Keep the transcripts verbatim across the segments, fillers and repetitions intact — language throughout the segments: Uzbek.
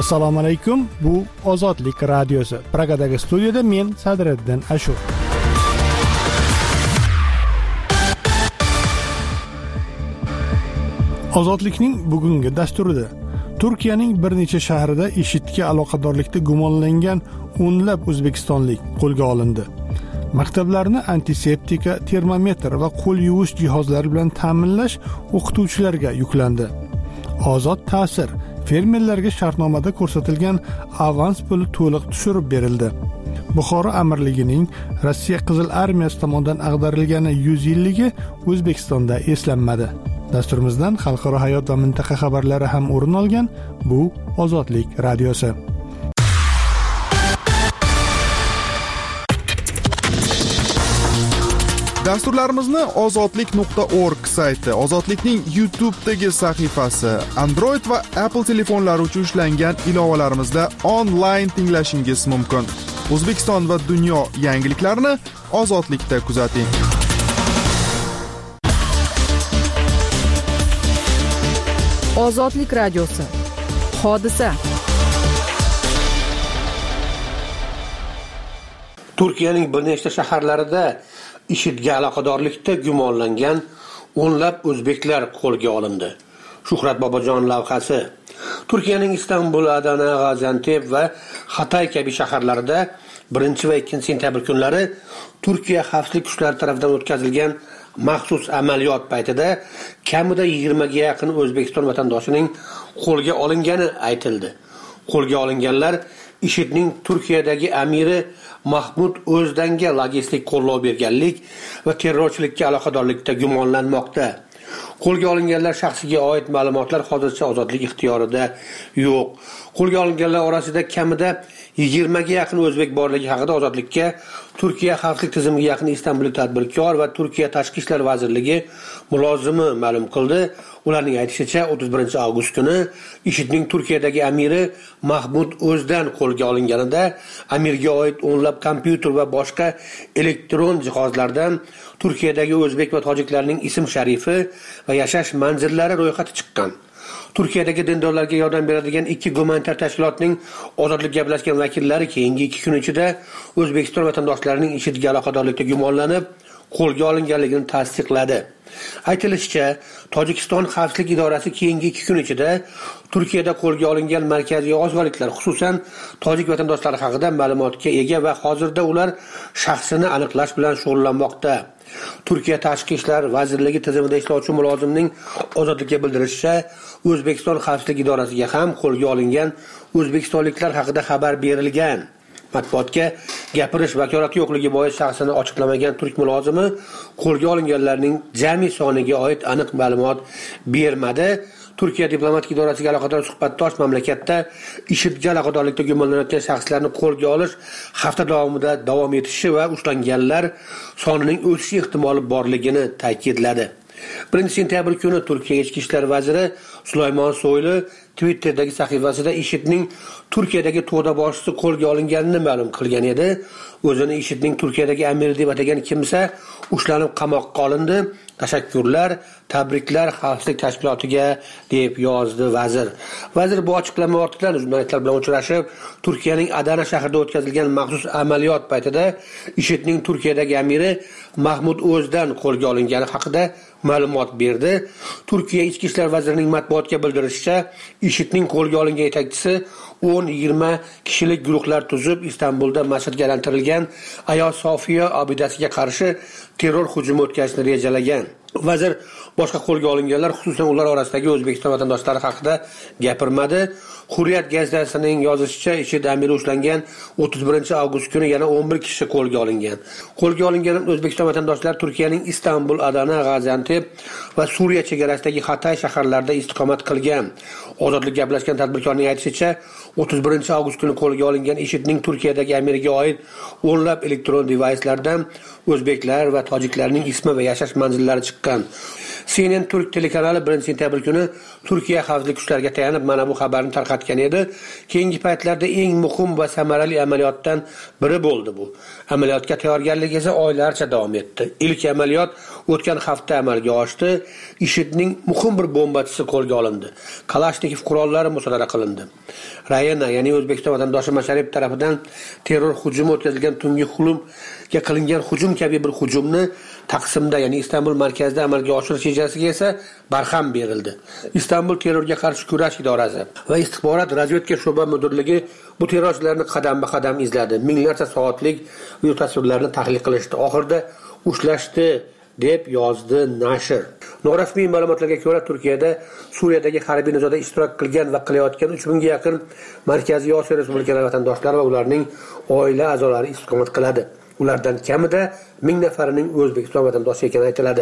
Assalomu alaykum. Bu Ozodlik radiosi. Pragadagi studiyada men Sadriddin Ashur. Ozodlikning bugungi dasturida Turkiyaning bir necha shahrida IShIDga aloqadorlikda gumonlangan o'nlab o'zbekistonlik qo'lga olindi. Maktablarni antiseptika, termometr va qo'l yuvish jihozlari bilan ta'minlash o'qituvchilarga yuklandi. Ozod ta'sir fermerlarga shartnomada ko'rsatilgan avans puli to'liq tushirib berildi. Buxoro amirligining Rossiya Qizil armiyasi tomonidan ag'darilgani yuz yilligi O'zbekistonda eslanmadi. Dasturimizdan xalqaro hayot va mintaqa xabarlari ham o'rin olgan. Bu Ozodlik radiosi. Dasturlarimizni ozodlik nuqta org sayti, Ozodlikning YouTube'dagi sahifasi, Android va Apple telefonlari uchun ishlangan ilovalarimizda onlayn tinglashingiz mumkin. O'zbekiston va dunyo yangiliklarini Ozodlikda kuzating. Ozodlik radiosi. Hodisa. Turkiyaning bir nechta shaharlarida IShIDga aloqadorlikda gumonlangan o'nlab o'zbeklar qo'lga olindi. Shuhrat Bobojon lavhasi. Turkiyaning Istanbul, Adana, Gaziantep va Hatay kabi shaharlarida birinchi va ikkinchi sentabr kunlari Turkiya xavfsizlik kuchlari tomonidan o'tkazilgan maxsus amaliyot paytida kamida yigirmaga yaqin O'zbekiston vatandoshining qo'lga olingani aytildi. Qo'lga olinganlar IShIDning Turkiyadagi amiri Mahmud O'zdanga logistik qo'llov berganlik va terrorchilikka aloqadorlikda gumonlanmoqda. Qo'lga olinganlar shaxsiga oid ma'lumotlar hozircha ozodlik ixtiyorida yo'q. Qo'lga olinganlar orasida kamida yigirmaga yaqin o'zbek borligi haqida ozodlikka Turkiya xavfsizlik tizimiga yaqin istanbullik tadbirkor va Turkiya Tashqi ishlar vazirligi mulozimi ma'lum qildi. Ularning aytishicha o'ttiz birinchi avgust kuni IShIDning Turkiyadagi amiri Mahmud O'zdan qo'lga olinganida amirga oid o'nlab kompyuter va boshqa elektron jihozlardan Turkiyadagi o'zbek va tojiklarning ism-sharifi va yashash manzillari ro'yxati chiqqan. Turkiyadagi dindorlarga yordam beradigan ikki gumanitar tashkilotning ozodlik gaplashgan vakillari keyingi ikki kun ichida O'zbekiston vatandoshlarining IShIDga aloqadorlikda gumonlanib qo'lga olinganligini tasdiqladi. Aytilishicha, Tojikiston xavfsizlik idorasi keyingi ikki kun ichida Turkiyada qo'lga olingan markaziy osiyoliklar, xususan tojik vatandoshlari haqida ma'lumotga ega va hozirda ular shaxsini aniqlash bilan shug'ullanmoqda. Turkiya Tashqi ishlar vazirligi tizimida ishlovchi mulozimning ozodlikka bildirishicha, O'zbekiston xavfsizlik idorasiga ham qo'lga olingan o'zbekistonliklar haqida xabar berilgan. Matbuotga gapirish vakolati yo'qligi bois shaxsini ochiqlamagan turk mulozimi qo'lga olinganlarning jami soniga oid aniq ma'lumot bermadi. Turkiya diplomatik idorasiga aloqador suhbatdosh mamlakatda IShIDga aloqadorlikda gumonlanayotgan shaxslarni qo'lga olish hafta davomida davom etishi va ushlanganlar sonining o'sishi ehtimoli borligini ta'kidladi. birinchi sentabr kuni Turkiya Ichki ishlar vaziri Sulaymon Soylu Twitter'dagi sahifasida IShIDning Turkiyadagi to'da boshchisi qo'lga olinganini ma'lum qilgan edi. O'zini IShIDning Turkiyadagi amiri deb atagan kimsa ushlanib qamoqqa olindi. Tashakkurlar, tabriklar xavfsizlik tashkilotiga deb yozdi vazir. Vazir bu ochiqlama ortidan jurnalistlar bilan uchrashib, Turkiyaning Adana shahrida o'tkazilgan maxsus amaliyot paytida IShIDning Turkiyadagi amiri Mahmud O'zdan qo'lga olingani haqida ma'lumot berdi. Turkiya Ichki ishlar vazirining matbuotga bildirishicha, IShIDning qo'lga olingan yetakchisi o'n yigirma kishilik guruhlar tuzib Istanbulda masjidga aylantirilgan Ayo Sofiya obidasiga qarshi terror hujumi o'tkazishni rejalagan. Vazir boshqa qo'lga olinganlar, xususan ular orasidagi O'zbekiston vatandoshlari haqida gapirmadi. Hurriyat gazetasining yozishicha, IShID amiri ushlangan o'ttiz birinchi avgust kuni yana o'n bir kishi qo'lga olingan. Qo'lga olingan O'zbekiston vatandoshlari Turkiyaning Istanbul, Adana, Gaziantep va Suriya chegarasidagi Hatay shaharlarida istiqomat qilgan. Ozodlik gaplashgan tadbirkorning aytishicha, o'ttiz birinchi avgust kuni qo'lga olingan IShIDning Turkiyadagi amiriga oid o'nlab elektron devayslardan o'zbeklar va tojiklarning ismi va yashash manzillari chiqqan. C N N Turk telekanali birinchi sentyabr kuni Turkiya xavfsizlik kuchlariga tayanib mana bu xabarni tarqatgan edi. Keyingi paytlarda eng muhim va samarali amaliyotdan biri bo'ldi bu. Amaliyotga tayyorgarlik esa oylarcha davom etdi. Ilk amaliyot o'tgan hafta amalga oshdi. IShIDning muhim bir bombachisi qo'lga olindi. Kalashnikov qurollari musodara qilindi. Rayna, ya'ni O'zbekiston vatandoshi Masharipov tomonidan terror hujumi o'tkazilgan tungi xulumga qilingan hujum kabi bir hujumni Taqsimda, ya'ni Istanbul markazida amalga oshirish rejasiga esa barham berildi. Istanbul terrorga qarshi kurash idorasi va istixborot razvedka sho'ba mudirligi bu terrorchilarni qadam-ba-qadam izladi. Minglarcha soatlik video tasvirlarni tahlil qilishdi. Oxirida ushlashdi deb yozdi nashr. Norasmiy ma'lumotlarga ko'ra, Turkiyada Suriyadagi harbiy nizoda ishtirok qilgan va qilayotgan uch mingga yaqin Markaziy Osiyo respublikalari vatandoshlari va ularning oila a'zolari istiqomat qiladi. Ulardan kamida ming nafarining O'zbekiston vatandoshi ekani aytiladi.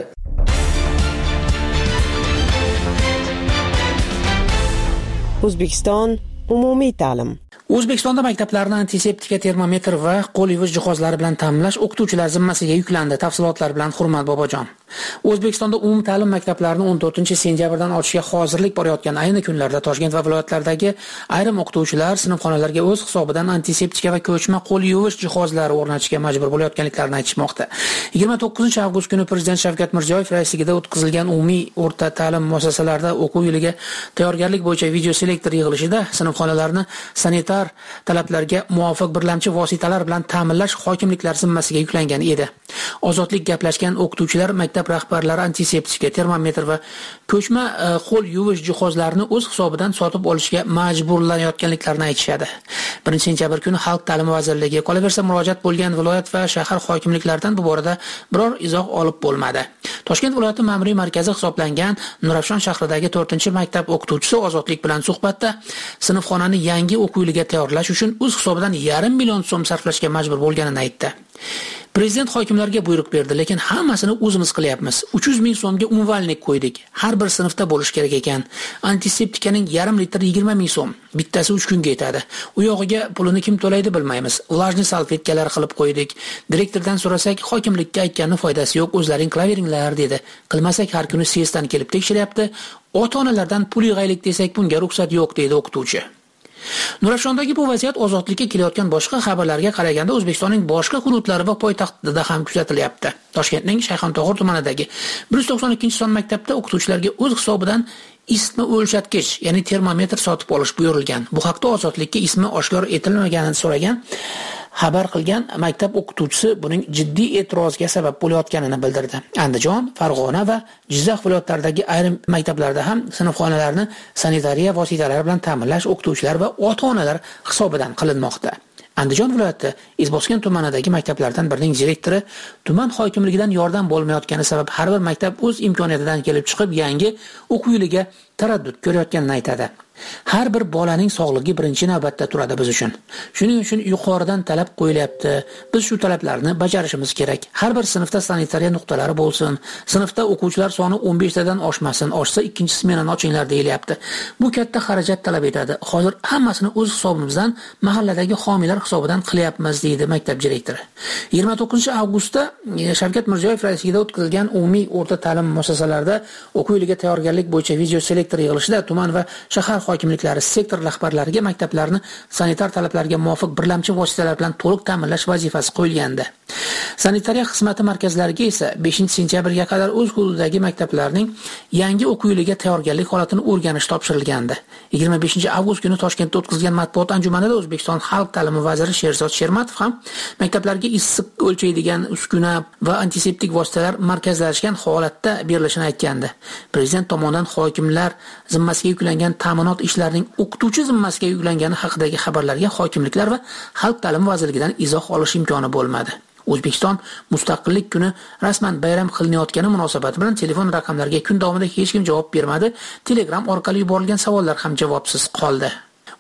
O'zbekiston umumiy ta'lim. O'zbekistonda maktablarni antiseptika, termometr va qo'l yuvish jihozlari bilan ta'minlash o'qituvchilar zimmasiga yuklandi. Tafsilotlar bilan Hurmat Bobojon. O'zbekistonda umum ta'lim maktablarini o'n to'rtinchi sentyabrdan ochishga hozirlik borayotgan ayni kunlarda Toshkent va viloyatlardagi ayrim o'qituvchilar sinfxonalarga o'z hisobidan antiseptika va ko'chma qo'l yuvish jihozlari o'rnatishga majbur bo'layotganliklarini aytishmoqda. yigirma to'qqizinchi avgust kuni Prezident Shavkat Mirziyoyev raisligida o'tkazilgan umumiy o'rta ta'lim muassasalarida o'quv yiliga tayyorgarlik bo'yicha video selektor yig'ilishida sinfxonalarni sanitar talablarga muvofiq birlamchi vositalar bilan ta'minlash hokimliklar zimmasiga yuklangan edi. Ozodlik gaplashgan o'qituvchilar maktab rahbarlari antiseptika, termometr va ko'chma qo'l yuvish jihozlarini o'z hisobidan sotib olishga majburlanayotganliklarini aytishadi. birinchi sentyabr kuni Xalq ta'limi vazirligi qolaversa murojaat bo'lgan viloyat va shahar hokimliklaridan bu borada biror izoh olib bo'lmadi. Toshkent viloyati ma'muriy markazi hisoblangan Nurafshon shahridagi to'rtinchi maktab o'qituvchisi Ozodlik bilan suhbatda sinfxonani yangi o'quv yiliga tayyorlash uchun o'z hisobidan yarim million so'm sarflashga majbur bo'lganini aytdi. Prezident hokimlarga buyruq berdi, lekin hammasini o'zimiz qilyapmiz. uch yuz ming so'mga umvalnik qo'ydik. Har bir sinfda bo'lish kerak ekan. Antiseptikaning yarim litr yigirma ming so'm. Bittasi uch kunga yetadi. U yog'iga pulini kim to'laydi bilmaymiz. Vlajniy salfetkalar qilib qo'ydik. Direktordan so'rasak, hokimlikka aytganning foydasi yo'q, o'zlaring qilaveringlar dedi. Qilmasak har kuni S E S'dan kelib tekshiryapti. Ota-onalardan pul yig'aylik desak, bunga ruxsat yo'q dedi o'qituvchi. Nurafshondagi bu vaziyat Ozodlikka kelayotgan boshqa xabarlarga qaraganda O'zbekistonning boshqa hududlari va poytaxtida ham kuzatilyapti. Toshkentning Shayxontohur tumanidagi bir yuz to'qson ikkinchi son maktabda o'qituvchilarga o'z hisobidan ismi o'lchatgich, ya'ni termometr sotib olish buyurilgan. Bu haqda Ozodlikka ismi oshkor etilmaganini so'ragan xabar qilgan maktab o'qituvchisi buning jiddiy e'tirozga sabab bo'layotganini bildirdi. Andijon, Farg'ona va Jizzax viloyatlaridagi ayrim maktablarda ham sinfxonalarni sanitariya vositalari bilan ta'minlash o'qituvchilar va ota-onalar hisobidan qilinmoqda. Andijon viloyati Izboskan tumanidagi maktablardan birining direktori tuman hokimligidan yordam bo'lmayotgani sabab har bir maktab o'z imkoniyatidan kelib chiqib yangi o'quv yiliga taraddud ko'rayotganini aytadi. Har bir bolaning sog'ligi birinchi navbatda turadi biz uchun. Shuning uchun yuqoridan talab qo'yilyapti. Biz shu talablarni bajarishimiz kerak. Har bir sinfda sanitariya nuqtalari bo'lsin. Sinfda o'quvchilar soni o'n besh tadan oshmasin. Oshsa ikkinchi smenani ochinglar deyilyapti. Bu katta xarajat talab etadi. Hozir hammasini o'z hisobimizdan, mahalladagi homiylar hisobidan qilyapmiz deydi maktab direktori. yigirma to'qqizinchi avgustda Shavkat Mirziyoyev raisligida o'tkazilgan umumiy o'rta ta'lim muassasalarida o'quv yiliga tayyorgarlik bo'yicha video selektor yig'ilishida tuman va shahar hokimliklari sektor rahbarlariga maktablarni sanitar talablarga muvofiq birlamchi vositalar bilan to'liq ta'minlash vazifasi qo'yilgandi. Sanitariya xizmati markazlariga esa beshinchi sentyabrga qadar o'z hududidagi maktablarning yangi o'quv yiliga tayyorgarlik holatini o'rganish topshirilgandi. yigirma beshinchi avgust kuni Toshkentda o'tkazilgan matbuot anjumanida O'zbekiston Xalq ta'limi vaziri Sherzod Shermatov ham maktablarga issiq o'lchaydigan uskuna va antiseptik vositalar markazlashgan holatda berilishini aytgandi. Prezident tomonidan hokimlar zimmasiga yuklangan ta'minot ishlarining o'qituvchi zimmasiga yuklangani haqidagi xabarlarga hokimliklar va Xalq ta'limi vazirligidan izoh olish imkoni bo'lmadi. O'zbekiston Mustaqillik kuni rasman bayram qilinayotgani munosabati bilan telefon raqamlariga kun davomida hech kim javob bermadi. Telegram orqali yuborilgan savollar ham javobsiz qoldi.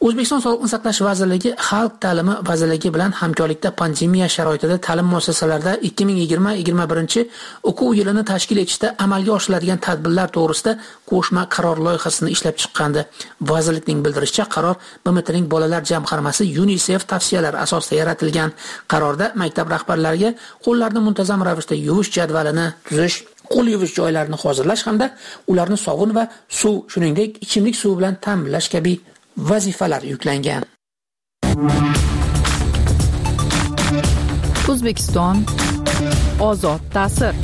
O'zbekiston Sog'liqni saqlash vazirligi Xalq ta'limi vazirligi bilan hamkorlikda pandemiya sharoitida ta'lim muassasalarida ikki ming yigirma yigirma birinchi o'quv yilini tashkil etishda amalga oshiriladigan tadbirlar to'g'risida qo'shma qaror loyihasini ishlab chiqqandi. Vazirlikning bildirishicha, qaror B M Tning bolalar jamg'armasi UNICEF tavsiyalari asosida yaratilgan. Qarorda maktab rahbarlariga qo'llarni muntazam ravishda yuvish jadvalini tuzish, qo'l yuvish joylarini hozirlash hamda ularni sovun va suv, shuningdek ichimlik suvi bilan ta'minlash kabi vazifalar yuklangan. O'zbekiston ozod ta'sir.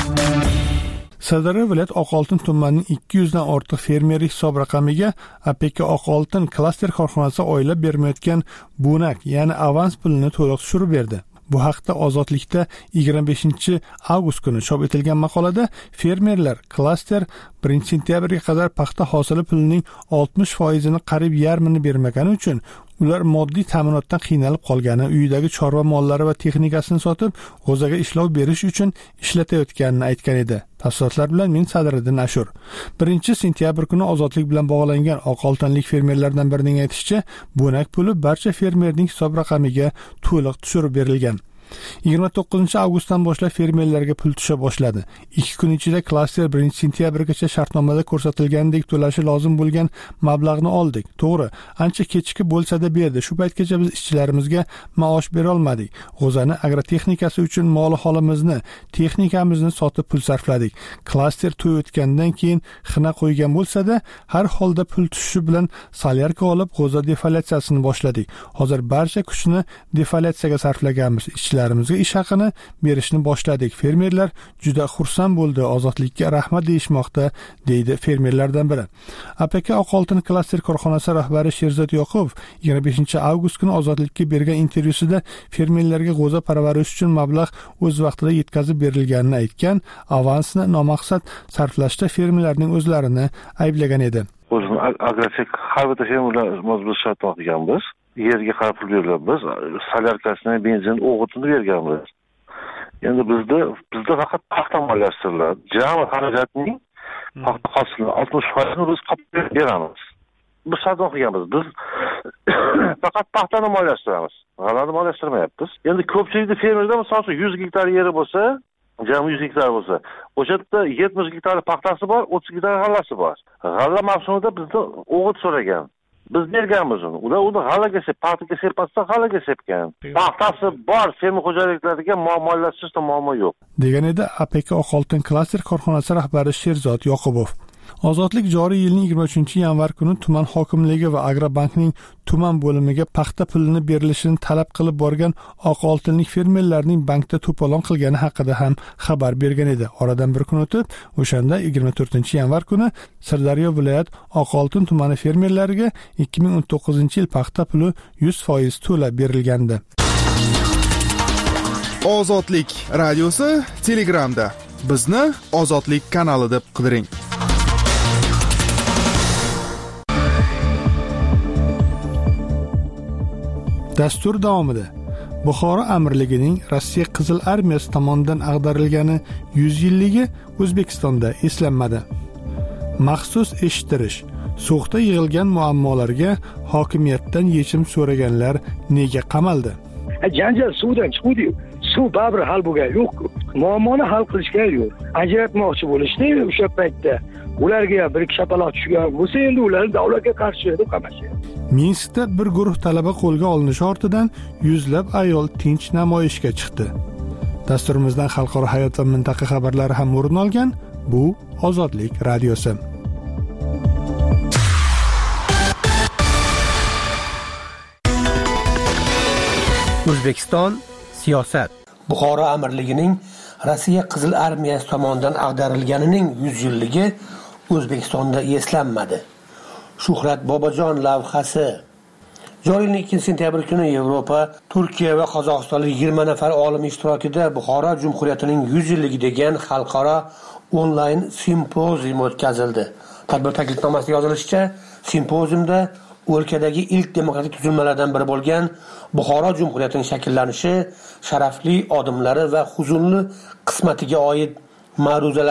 Sirdaryo viloyat Oqoltin tumanining ikki yuz dan ortiq fermer hisob raqamiga A P K Oqoltin klaster korxonasi oylab bermayotgan bunak, ya'ni avans pulini to'liq tushirib berdi. Bu haqda Ozodlikda yigirma beshinchi avgust kuni chop etilgan maqolada fermerlar klaster birinchi sentyabrga qadar paxta hosili pulining oltmish foizini qariyb yarmini bermagani uchun ular moddiy ta'minotdan qiynalib qolgani, uyidagi chorva mollari va texnikasini sotib, g'o'zaga ishlov berish uchun ishlatayotganini aytgan edi. Tafsilotlar bilan men Sadriddin Ashur. birinchi sentyabr kuni Ozodlik bilan bog'langan oqoltinlik fermerlardan birining aytishicha, bunak puli barcha fermerning hisob raqamiga to'liq tushirib berilgan. yigirma to'qqizinchi avgustdan boshlab fermerlarga pul tusha boshladi. ikki kun ichida klaster birinchi sentyabrgacha shartnomada ko'rsatilgandek to'lashi lozim bo'lgan mablag'ni oldik. To'g'ri, ancha kechki bo'lsa-da berdi. Shu paytgacha biz ishchilarimizga maosh bera olmadik. G'o'zani agrotexnikasi uchun moli holimizni, texnikamizni sotib pul sarfladik. Klaster to'y o'tgandan keyin xina qo'ygan bo'lsa-da, har holda pul tushishi bilan solyarka olib g'o'za defoliatsiyasini boshladik. Hozir barcha kuchni defoliatsiyaga sarflaganmiz. Larimizga ish haqini berishni boshladik. Fermerlar juda xursand bo'ldi. Ozodlikka rahmat deyishmoqda, deydi fermerlardan biri. A P K Oqoltin klaster korxonasi rahbari Sherzod Yoqubov yigirma beshinchi avgust kuni Ozodlikka bergan intervyusida fermerlarga g'o'za parvarish uchun mablag' o'z vaqtida yetkazib berilganini aytgan, avansni nomaqsad sarflashda fermerlarning o'zlarini ayblagan edi. O'zim agrotech har bitta fermerlar biz shartnoma qilganmiz. Yerga qarab pul berilamiz, solyarkasini, benzin, o'g'itini berganmiz. Endi bizda bizda faqat paxta moliyalashtiriladi. Jami xarajatning paxta hosilini oltmish foizini biz qopib beramiz. Biz shartnoma qilganmiz. Biz faqat paxtani moliyalashtiramiz. G'alani moliyalashtirmayapmiz. Endi ko'pchilikda fermerda masalan yuz gektar yeri bo'lsa, jami yuz gektar bo'lsa, o'sha yerda yetmish gektar paxtasi bor, o'ttiz gektar g'allasi bor. G'alla mavsumida bizdan o'g'it so'ragan. Biz berganmiz uni. Ular uni g'alaga sep, paxtaga sepmasdan g'alaga sepgan. Paxtasi bor, fermer xo'jaliklariga muammolashtirish muammo yo'q. Degan edi A P K Oqoltin klaster korxonasi rahbari Sherzod Yoqubov. Ozodlik joriy yilning yigirma uchinchi yanvar kuni tuman hokimligi va Agrobankning tuman bo'limiga paxta pulini berilishini talab qilib borgan oqoltinlik fermerlarning bankda to'polon qilgani haqida ham xabar bergan edi. Oradan bir kun o'tib, o'shanda yigirma to'rtinchi yanvar kuni Sirdaryo viloyat Oqoltin tumani fermerlariga ikki ming o'n to'qqizinchi yil paxta puli yuz foiz to'lab berilgandi. Ozodlik radiosi Telegramda. Bizni Ozodlik kanali deb qidiring. Dastur davomida Buxoro amirligining Rossiya Qizil armiyasi tomonidan ag'darilgani yuz yilligi O'zbekistonda eslanmadi. Maxsus eshittirish. So'xda yig'ilgan muammolarga hokimiyatdan yechim so'raganlar nega qamaldi? Janjal suvdan chiqdi. Suv baribir hal bo'lgan yo'q. Muammoni hal qilishga yo'q. Ajratmoqchi bo'lishdi o'sha paytda. Ularga bir shapaloq tushgan bo'lsa, endi ularni davlatga qarshi deb qamashyapti. Minskda bir guruh talaba qo'lga olinishi ortidan yuzlab ayol tinch namoyishga chiqdi. Dasturimizdan xalqaro hayot va mintaqa xabarlari ham o'rin olgan. Bu Ozodlik radiosi. O'zbekiston siyosat. Buxoro amirligining Rossiya Qizil armiyasi tomonidan ag'darilganining yuz yilligi O'zbekistonda eslanmadi. Shuhrat Bobojon lavhasi. Joriy yilning ikkinchi sentyabr kuni Yevropa, Turkiya va Qozog'istonlik yigirma nafar olim ishtirokida Buxoro Jumhuriyatining yuz yilligi degan xalqaro onlayn simpozium o'tkazildi. Tadbir taklifnomasida yozilishicha, simpoziumda o'lkadagi ilk demokratik tuzilmalardan biri bo'lgan Buxoro Jumhuriyatining shakllanishi, sharafli odimlari va huzunli qismatiga oid ma'ruzalar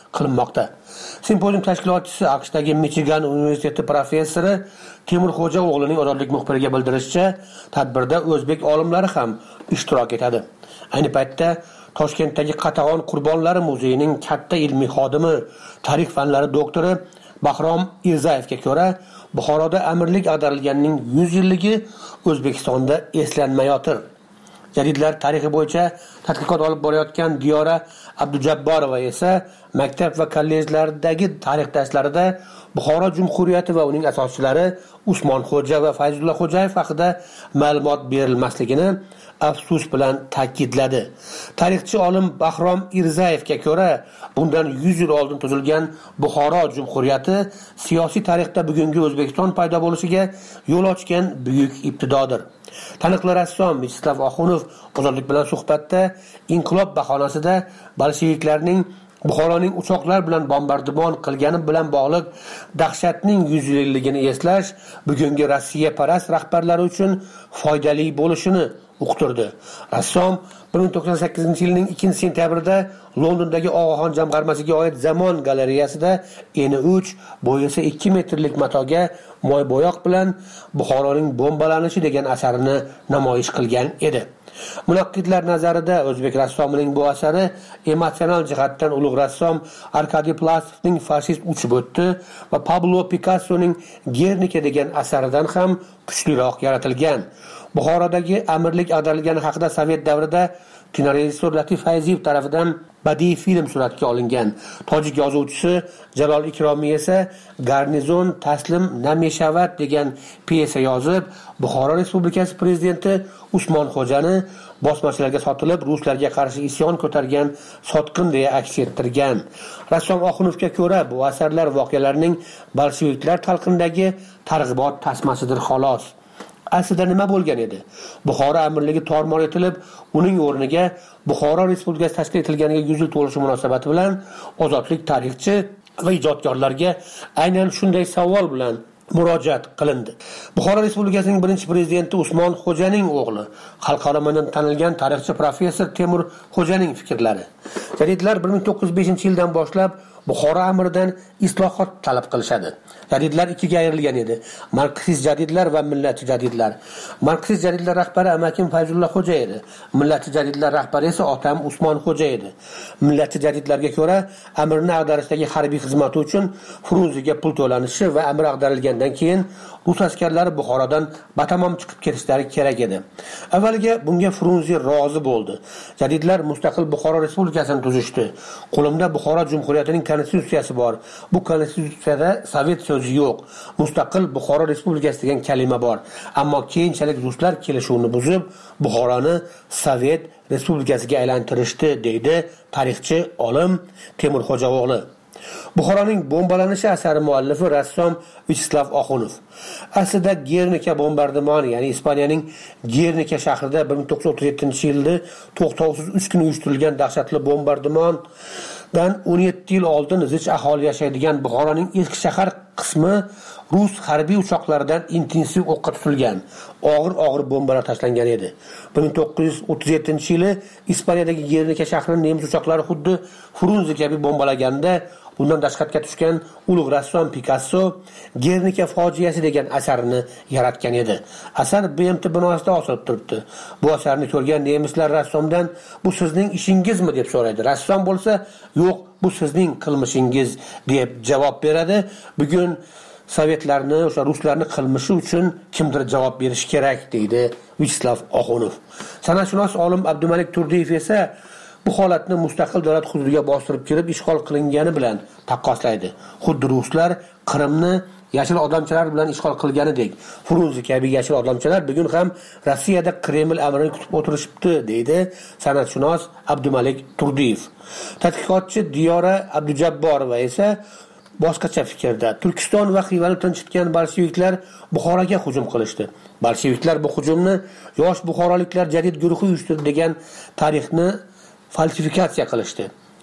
qilinmoqda. Simpozium tashkilotchisi AQShdagi Michigan universiteti professori Temur Xo'ja o'g'lining ozodlik muxbiriga bildirishicha, tadbirda o'zbek olimlari ham ishtirok etadi. Ayni paytda Toshkentdagi Qatag'on qurbonlari muzeyining katta ilmiy xodimi, tarix fanlari doktori Bahrom Irzayevga ko'ra, Buxoroda amirlik ag'darilganining yuz yilligi O'zbekistonda eslanmayotir. Jadidlar tarixi bo'yicha tadqiqot olib borayotgan Diyora Abdujabborova esa maktab va kollejlardagi tarix darslarida Buxoro Jumhuriyati va uning asoschilari Usmon Xo'ja va Fayzulla Xo'jayev haqida ma'lumot berilmasligini afsus bilan ta'kidladi. Tarixchi olim Bahrom Irzayevga ko'ra, bundan yuz yil oldin tuzilgan Buxoro Jumhuriyati siyosiy tarixda bugungi O'zbekiston paydo bo'lishiga yo'l ochgan buyuk ibtidodir. Taniqli rassom Viacheslav Oxunov ozodlik bilan suhbatda inqilob bahonasida bolsheviklarning Buxoroning uchoqlar bilan bombardimon qilgani bilan bog'liq dahshatning yuz yilligini eslash bugungi Rossiya parast rahbarlari uchun foydali bo'lishini uqtirdi. Rassom bir ming to'qson sakkizinchi yilning ikkinchi sentyabrida Londondagi Og'axon jamg'armasiga oid Zamon galereyasida eni uch, bo'yi esa ikki metrlik matoga moybo'yoq bilan Buxoroning bombalanishi degan asarini namoyish qilgan edi. Munaqqidlar nazarida o'zbek rassomining bu asari emotsional jihatdan ulug' rassom Arkadiy Plastovning Fashist uchib o'tdi va Pablo Picassoning Guernica degan asaridan ham kuchliroq yaratilgan. Buxorodagi amirlik ag'darilgani haqida Sovet davrida kinorejissor Latif Fayziyev tomonidan badiiy film suratga olingan. Tojik yozuvchisi Jalol Ikromiy esa Garnizon taslim Nameshavat degan pyesa yozib, Buxoro Respublikasi prezidenti Usmon Xo'jani bosmachilarga sotilib, ruslarga qarshi isyon ko'targan sotqin deya aks ettirgan. Rassom Oxunovga ko'ra, bu asarlar voqealarning bolsheviklar talqindagi targ'ibot tasmasidir xolos. Aslida nima bo'lgan edi? Buxoro amirligi tormor etilib, uning o'rniga Buxoro Respublikasi tashkil etilganiga yuz yil to'lishi munosabati bilan ozodlik tarixchi va ijodkorlarga aynan shunday savol bilan murojaat qilindi. Buxoro Respublikasining birinchi prezidenti Usmon Xo'janing o'g'li, xalqaro tanilgan tarixchi professor Temur Xo'janing fikrlari. Jadidlar bir ming to'qqiz yuz beshinchi yildan boshlab Buxoro amiridan islohot talab qilishadi. Jadidlar ikkiga ayrilgan edi. Marksist jadidlar va millatchi jadidlar. Marksist jadidlar rahbari amakim Fayzulla Xo'ja edi. Millatchi jadidlar rahbari esa otam Usmon Xo'ja edi. Millatchi jadidlarga ko'ra, amirni ag'darishdagi harbiy xizmati uchun Frunziga pul to'lanishi va amir ag'darilgandan keyin rus askarlari Buxorodan batamom chiqib ketishlari kerak edi. Avvaliga bunga Frunzi rozi bo'ldi. Jadidlar mustaqil Buxoro Respublikasini tuzishdi. Qo'limda Buxoro Jumhuriyatining konstitutsiyasi bor. Bu konstitutsiyada Sovet so'zi yo'q. Mustaqil Buxoro Respublikasi degan kalima bor. Ammo keyinchalik ruslar kelishuvni buzib, Buxoroni Sovet Respublikasiga aylantirishdi, deydi tarixchi olim Temur Xo'ja o'g'li. Buxoroning bombalanishi asari muallifi rassom Viacheslav Oxunov. Aslida Guernica bombardimoni, ya'ni Ispaniyaning Guernica shahrida bir ming to'qqiz yuz o'ttiz yettinchi yilda to'xtovsiz uch kun uyushtirilgan dahshatli bombardimon dan o'n yetti yil oldin zich aholi yashaydigan Buxoroning eski shahar qismi rus harbiy uchoqlaridan intensiv o'qqa tutilgan. Og'ir-og'ir bombalar tashlangan edi. bir ming to'qqiz yuz o'ttiz yettinchi yili Ispaniyadagi Guernica shahrini nemis uchoqlari xuddi Frunzi kabi bombalaganda, bundan dahshatga tushgan ulug' rassom Picasso Guernica fojiasi degan asarini yaratgan edi. Asar B M T binosida osilib turibdi. Bu asarni ko'rgan nemislar rassomdan "Bu sizning ishingizmi?" deb so'raydi. Rassom bo'lsa, "Yo'q, bu sizning qilmishingiz" deb javob beradi. Bugun Sovetlarni, o'sha ruslarni qilmishi uchun kimdir javob berish kerak, deydi Viacheslav Oxunov. San'atshunos olim Abdumalik Turdiyev esa bu holatni mustaqil davlat hududiga bostirib kirib ishg'ol qilingani bilan taqqoslaydi. Xuddi ruslar Qrimni yashil odamchalar bilan ishg'ol qilganidek, Frunzi kabi yashil odamchalar bugun ham Rossiyada Kreml amrini kutib o'tirishibdi, deydi san'atshunos Abdumalik Turdiyev. Tadqiqotchi Diyora Abdujabborova esa boshqacha fikrda. Turkiston va Xivani tinchitgan bolsheviklar Buxoroga hujum qilishdi. Bolsheviklar bu hujumni yosh buxoroliklar jadid guruhi uyushtirdi degan tarixni falsifikatsiya qilishdi.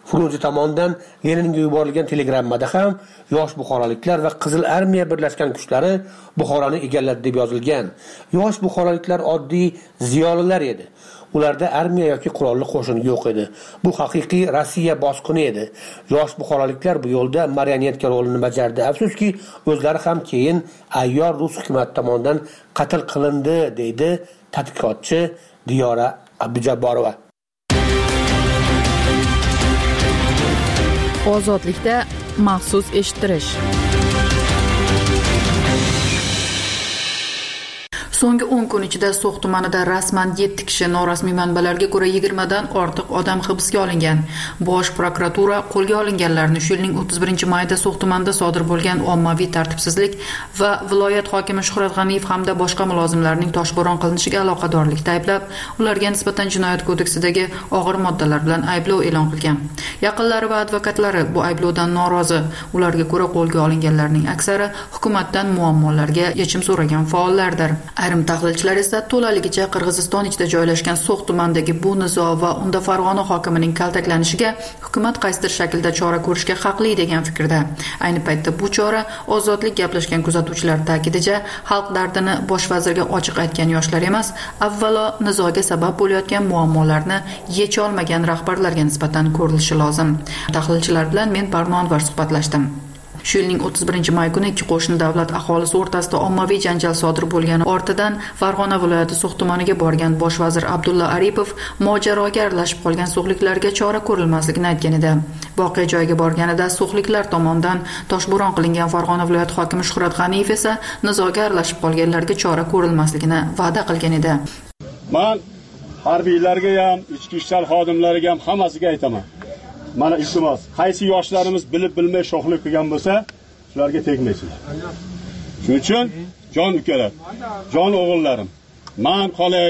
Frunze tomonidan Leninga yuborilgan telegrammada ham yosh buxoroliklar va Qizil armiya birlashgan kuchlari Buxoroni egalladi deb yozilgan. Yosh buxoroliklar oddiy ziyolilar edi. Ularda armiya yoki qurolli qo'shin yo'q edi. Bu haqiqiy Rossiya bosqini edi. Yosh buxoroliklar bu yo'lda marionetka rolini bajardi. Afsuski, o'zlari ham keyin ayyor rus hukumati tomonidan qatl qilindi, deydi tadqiqotchi Diyora Abdujabborova. Ozodlikda maxsus eshittirish. So'nggi o'n kun ichida So'x tumanida rasman yetti kishi, norasmiy manbalarga ko'ra yigirma dan ortiq odam hibsga olingan. Bosh prokuratura qo'lga olinganlarni shu yilning o'ttiz birinchi mayida So'x tumanida sodir bo'lgan ommaviy tartibsizlik va viloyat hokimi Shuhrat G'aniyev hamda boshqa mulozimlarning toshbo'ron qilinishiga aloqadorlikda ayblab, ularga nisbatan jinoyat kodeksidagi og'ir moddalar bilan ayblov e'lon qilgan. Yaqinlari va advokatlari bu ayblovdan norozi. Ularga ko'ra qo'lga olinganlarning aksari hukumatdan muammolarga yechim so'ragan faollardir. Ayrim tahlilchilar esa to'laligicha Qirg'iziston ichida joylashgan So'x tumanidagi bu nizo va unda Farg'ona hokimining kaltaklanishiga hukumat qaysidir shaklda chora ko'rishga haqli degan fikrda. Ayni paytda bu chora ozodlik gaplashgan kuzatuvchilar ta'kidicha xalq dardini bosh vazirga ochiq aytgan yoshlar emas, avvalo nizoga sabab bo'layotgan muammolarni yecha olmagan rahbarlarga nisbatan ko'rilishi lozim. Tahlilchilar bilan men Barnonvar suhbatlashdim. Shu yilning o'ttiz birinchi may kuni ikki qo'shni davlat aholisi o'rtasida ommaviy janjal sodir bo'lgani ortidan Farg'ona viloyati So'x tumaniga borgan bosh vazir Abdulla Aripov mojaroga aralashib qolgan so'xliklarga chora ko'rilmasligini aytgan edi. Voqea joyiga borganida so'xliklar tomonidan toshbo'ron qilingan Farg'ona viloyati hokimi Shuhrat G'aniyev esa nizoga aralashib qolganlarga chora ko'rilmasligini va'da qilgan edi. Men harbiylarga ham, ichki ishlar xodimlariga ham hammasiga aytaman. Mana iltimos, qaysi yoshlarimiz bilib bilmay sho'xlik qilgan bo'lsa, shularga tegmaysiz. Shuning uchun jon ukalar, jon o'g'illarim, men qolay,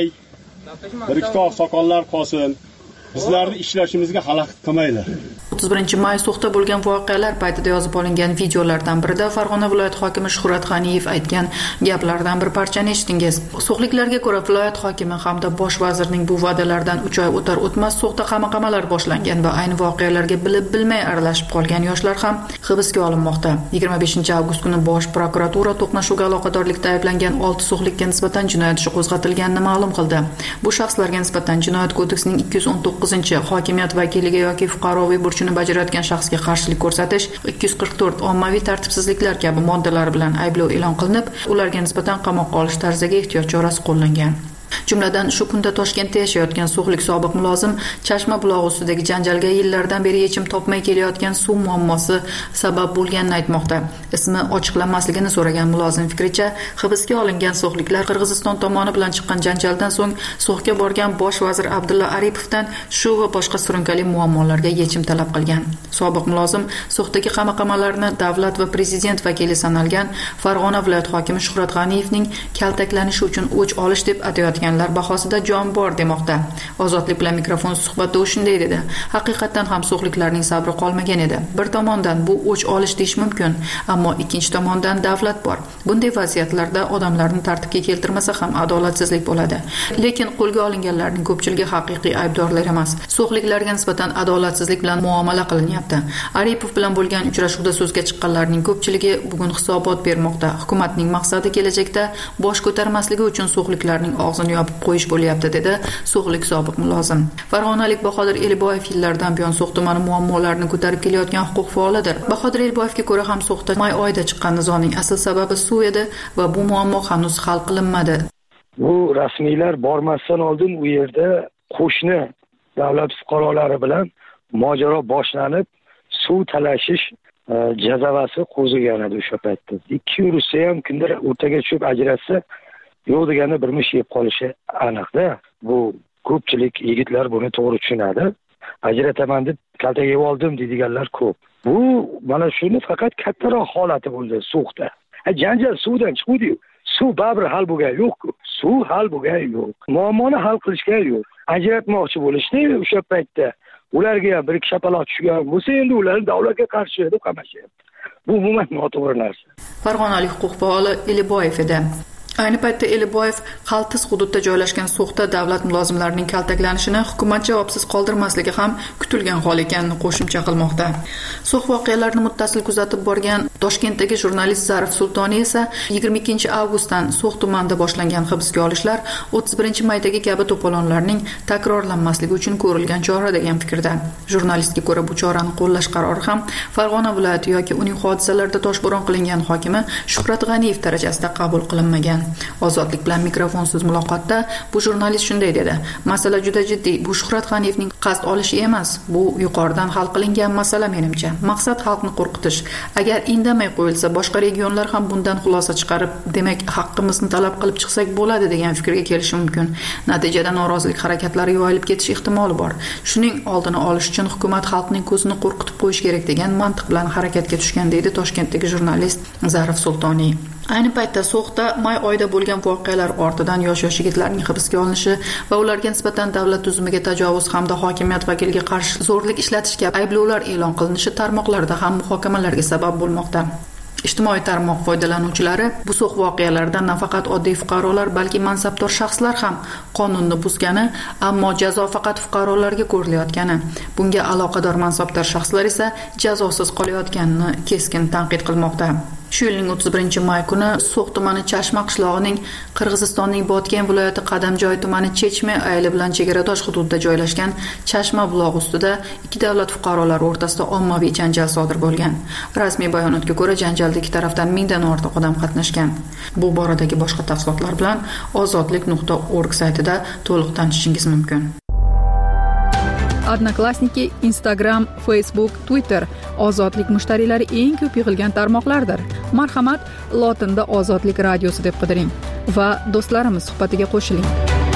bir ikkita oqsoqollar qolsin, bizlarni ishlashimizga xalaqit qilmaylar. o'ttiz birinchi may So'xda bo'lgan voqealar paytida yozib olingan videolardan birida Farg'ona viloyati hokimi Shuhrat G'aniyev aytgan gaplardan bir parchani eshitdingiz. So'xliklarga ko'ra viloyat hokimi hamda bosh vazirning bu va'dalaridan uch oy o'tar o'tmas So'xda qamoqamalar boshlangan va ayni voqealarga bilib bilmay aralashib qolgan yoshlar ham hibsga olinmoqda. yigirma beshinchi avgust kuni bosh prokuratura to'qnashuvga aloqadorlikda ayblangan olti so'xlikka nisbatan jinoyat ishi qo'zg'atilganini ma'lum qildi. Bu shaxslarga nisbatan jinoyat kodeksining ikki yuz o'n to'qqizinchi hokimiyat vakiliga yoki fuqaroviy burchini bajarayotgan shaxsga qarshilik ko'rsatish, ikki yuz qirq to'rt ommaviy tartibsizliklar kabi moddalar bilan ayblov e'lon qilinib, ularga nisbatan qamoqqa olish tarziga ehtiyot chorasi qo'llangan. Jumladan shu kunda Toshkentda yashayotgan so'xlik sobiq mulozim Chashma bulog'i ustidagi janjalga yillardan beri yechim topmay kelayotgan suv muammosi sabab bo'lganini aytmoqda. Ismi ochiqlanmasligini so'ragan mulozim fikricha, hibsga olingan so'xliklar Qirg'iziston tomoni bilan chiqqan janjaldan so'ng So'xga borgan bosh vazir Abdulla Aripovdan shu va boshqa surunkali muammolarga yechim talab qilgan. Sobiq mulozim So'xdagi qamoqamalarni davlat va prezident vakili sanalgan Farg'ona viloyat hokimi Shuhrat G'aniyevning kaltaklanishi uchun o'ch olish deb atayotganlar bahosida jon bor demoqda. Ozodlik bilan mikrofon suhbatda u shunday dedi. Haqiqatan ham so'xliklarning sabri qolmagan edi. Bir tomondan bu o'ch olish deyish mumkin, ammo ikkinchi tomondan davlat bor. Bunday vaziyatlarda odamlarni tartibga keltirmasa ham adolatsizlik bo'ladi. Lekin qo'lga olinganlarning ko'pchiligi haqiqiy aybdorlar emas. So'xliklarga nisbatan adolatsizlik bilan muomala qilinyapti. Aripov bilan bo'lgan uchrashuvda so'zga chiqqanlarning ko'pchiligi bugun hisobot bermoqda. Hukumatning maqsadi kelajakda bosh ko'tarmasligi uchun so'xliklarning og'zini yopib qo'yish bo'lyapti, dedi so'xlik sobiq mulozim. Farg'onalik Bahodir Eliboyev yillardan buyon So'x tumani muammolarini ko'tarib kelayotgan huquq faolidir. Bahodir Eliboyevga ko'ra ham So'xda may oyida chiqqan nizoning asl sababi suv edi va bu muammo hanuz hal qilinmadi. Bu rasmiylar bormasdan oldin u yerda qo'shni davlat fuqarolari bilan mojaro boshlanib, suv talashish jazavasi qo'zigan edi o'sha paytda. Ikki yursa ham kunlar o'rtaga tushib ajratsa, yo'q deganda bir mish yeb qolishi aniqda. Bu ko'pchilik yigitlar buni to'g'ri tushunadi. Ajrataman deb kalta yeb oldim deydiganlar ko'p. Bu mana shuni faqat kattaroq holati bo'ldi So'xda. Janjal suvdan chiqdi. Suv baribir hal bo'lgan yo'q-ku. Suv hal bo'lgan yo'q. Muammoni hal qilishga yo'q. Ajratmoqchi bo'lishdi o'sha paytda. Ularga ham bir ikki shapaloq tushgan bo'lsa, endi ularni davlatga qarshi deb qamashyapti. Bu umuman noto'g'ri narsa. Farg'onalik huquq faoli Eliboyev edi. Ayni paytda Eliboyev Qaltis hududda joylashgan So'xda davlat mulozimlarining kaltaklanishini hukumat javobsiz qoldirmasligi ham kutilgan hol ekanini qo'shimcha qilmoqda. So'x voqealarini muttasil kuzatib borgan Toshkentdagi jurnalist Zarif Sultoniy esa yigirma ikkinchi avgustdan So'x tumanida boshlangan hibsga olishlar o'ttiz birinchi maydagi kabi to'polonlarning takrorlanmasligi uchun ko'rilgan chora degan fikrda. Jurnalistga ko'ra bu chorani qo'llash qarori ham Farg'ona viloyati yoki uning hodisalarda toshbo'ron qilingan hokimi Shuhrat G'aniyev darajasida qabul qilinmagan. Ozodlik bilan mikrofonsiz muloqotda bu jurnalist shunday dedi: "Masala juda jiddiy. Bu Shuhrat G'aniyevning qasd olishi emas. Bu yuqoridan hal qilingan masala menimcha. Maqsad xalqni qo'rqitish. Agar indamay qo'yilsa, boshqa regionlar ham bundan xulosa chiqarib, demak, haqqimizni talab qilib chiqsak bo'ladi degan fikrga kelishi mumkin. Natijada norozilik harakatlari yoyilib ketish ehtimoli bor. Shuning oldini olish uchun hukumat xalqning ko'zini qo'rqitib qo'yish kerak degan mantiq bilan harakatga tushgan", deydi Toshkentdagi jurnalist Zarif Sultoniy. Ayni paytda So'xda may oyida bo'lgan voqealar ortidan yosh-yosh yigitlarning hibsga olinishi va ularga nisbatan davlat tuzumiga tajovuz hamda hokimiyat vakiliga qarshi zo'rlik ishlatish kabi ayblovlar e'lon qilinishi tarmoqlarda ham muhokamalarga sabab bo'lmoqda. Ijtimoiy tarmoq foydalanuvchilari bu So'x voqealaridan nafaqat oddiy fuqarolar, balki mansabdor shaxslar ham qonunni buzgani, ammo jazo faqat fuqarolarga ko'rilayotgani, bunga aloqador mansabdor shaxslar esa jazosiz qolayotganini keskin tanqid qilmoqda. Shu yilning o'ttiz birinchi may kuni So'x tumani Chashma qishlog'ining Qirg'izistonning Botken viloyati Qadamjoy tumani Chechme ayli bilan chegaradosh hududda joylashgan Chashma bulog'i ustida ikki davlat fuqarolari o'rtasida ommaviy janjal sodir bo'lgan. Rasmiy bayonotga ko'ra, janjalda ikki tarafdan mingdan ortiq odam qatnashgan. Bu boradagi boshqa tafsilotlar bilan ozodlik nuqta org saytida to'liq tanishishingiz mumkin. Odnoklassniki, Instagram, Facebook, Twitter ozodlik mushtariylari eng ko'p yig'ilgan tarmoqlardir. Marhamat, lotinda Ozodlik radiosi deb qidiring va do'stlarimiz suhbatiga qo'shiling.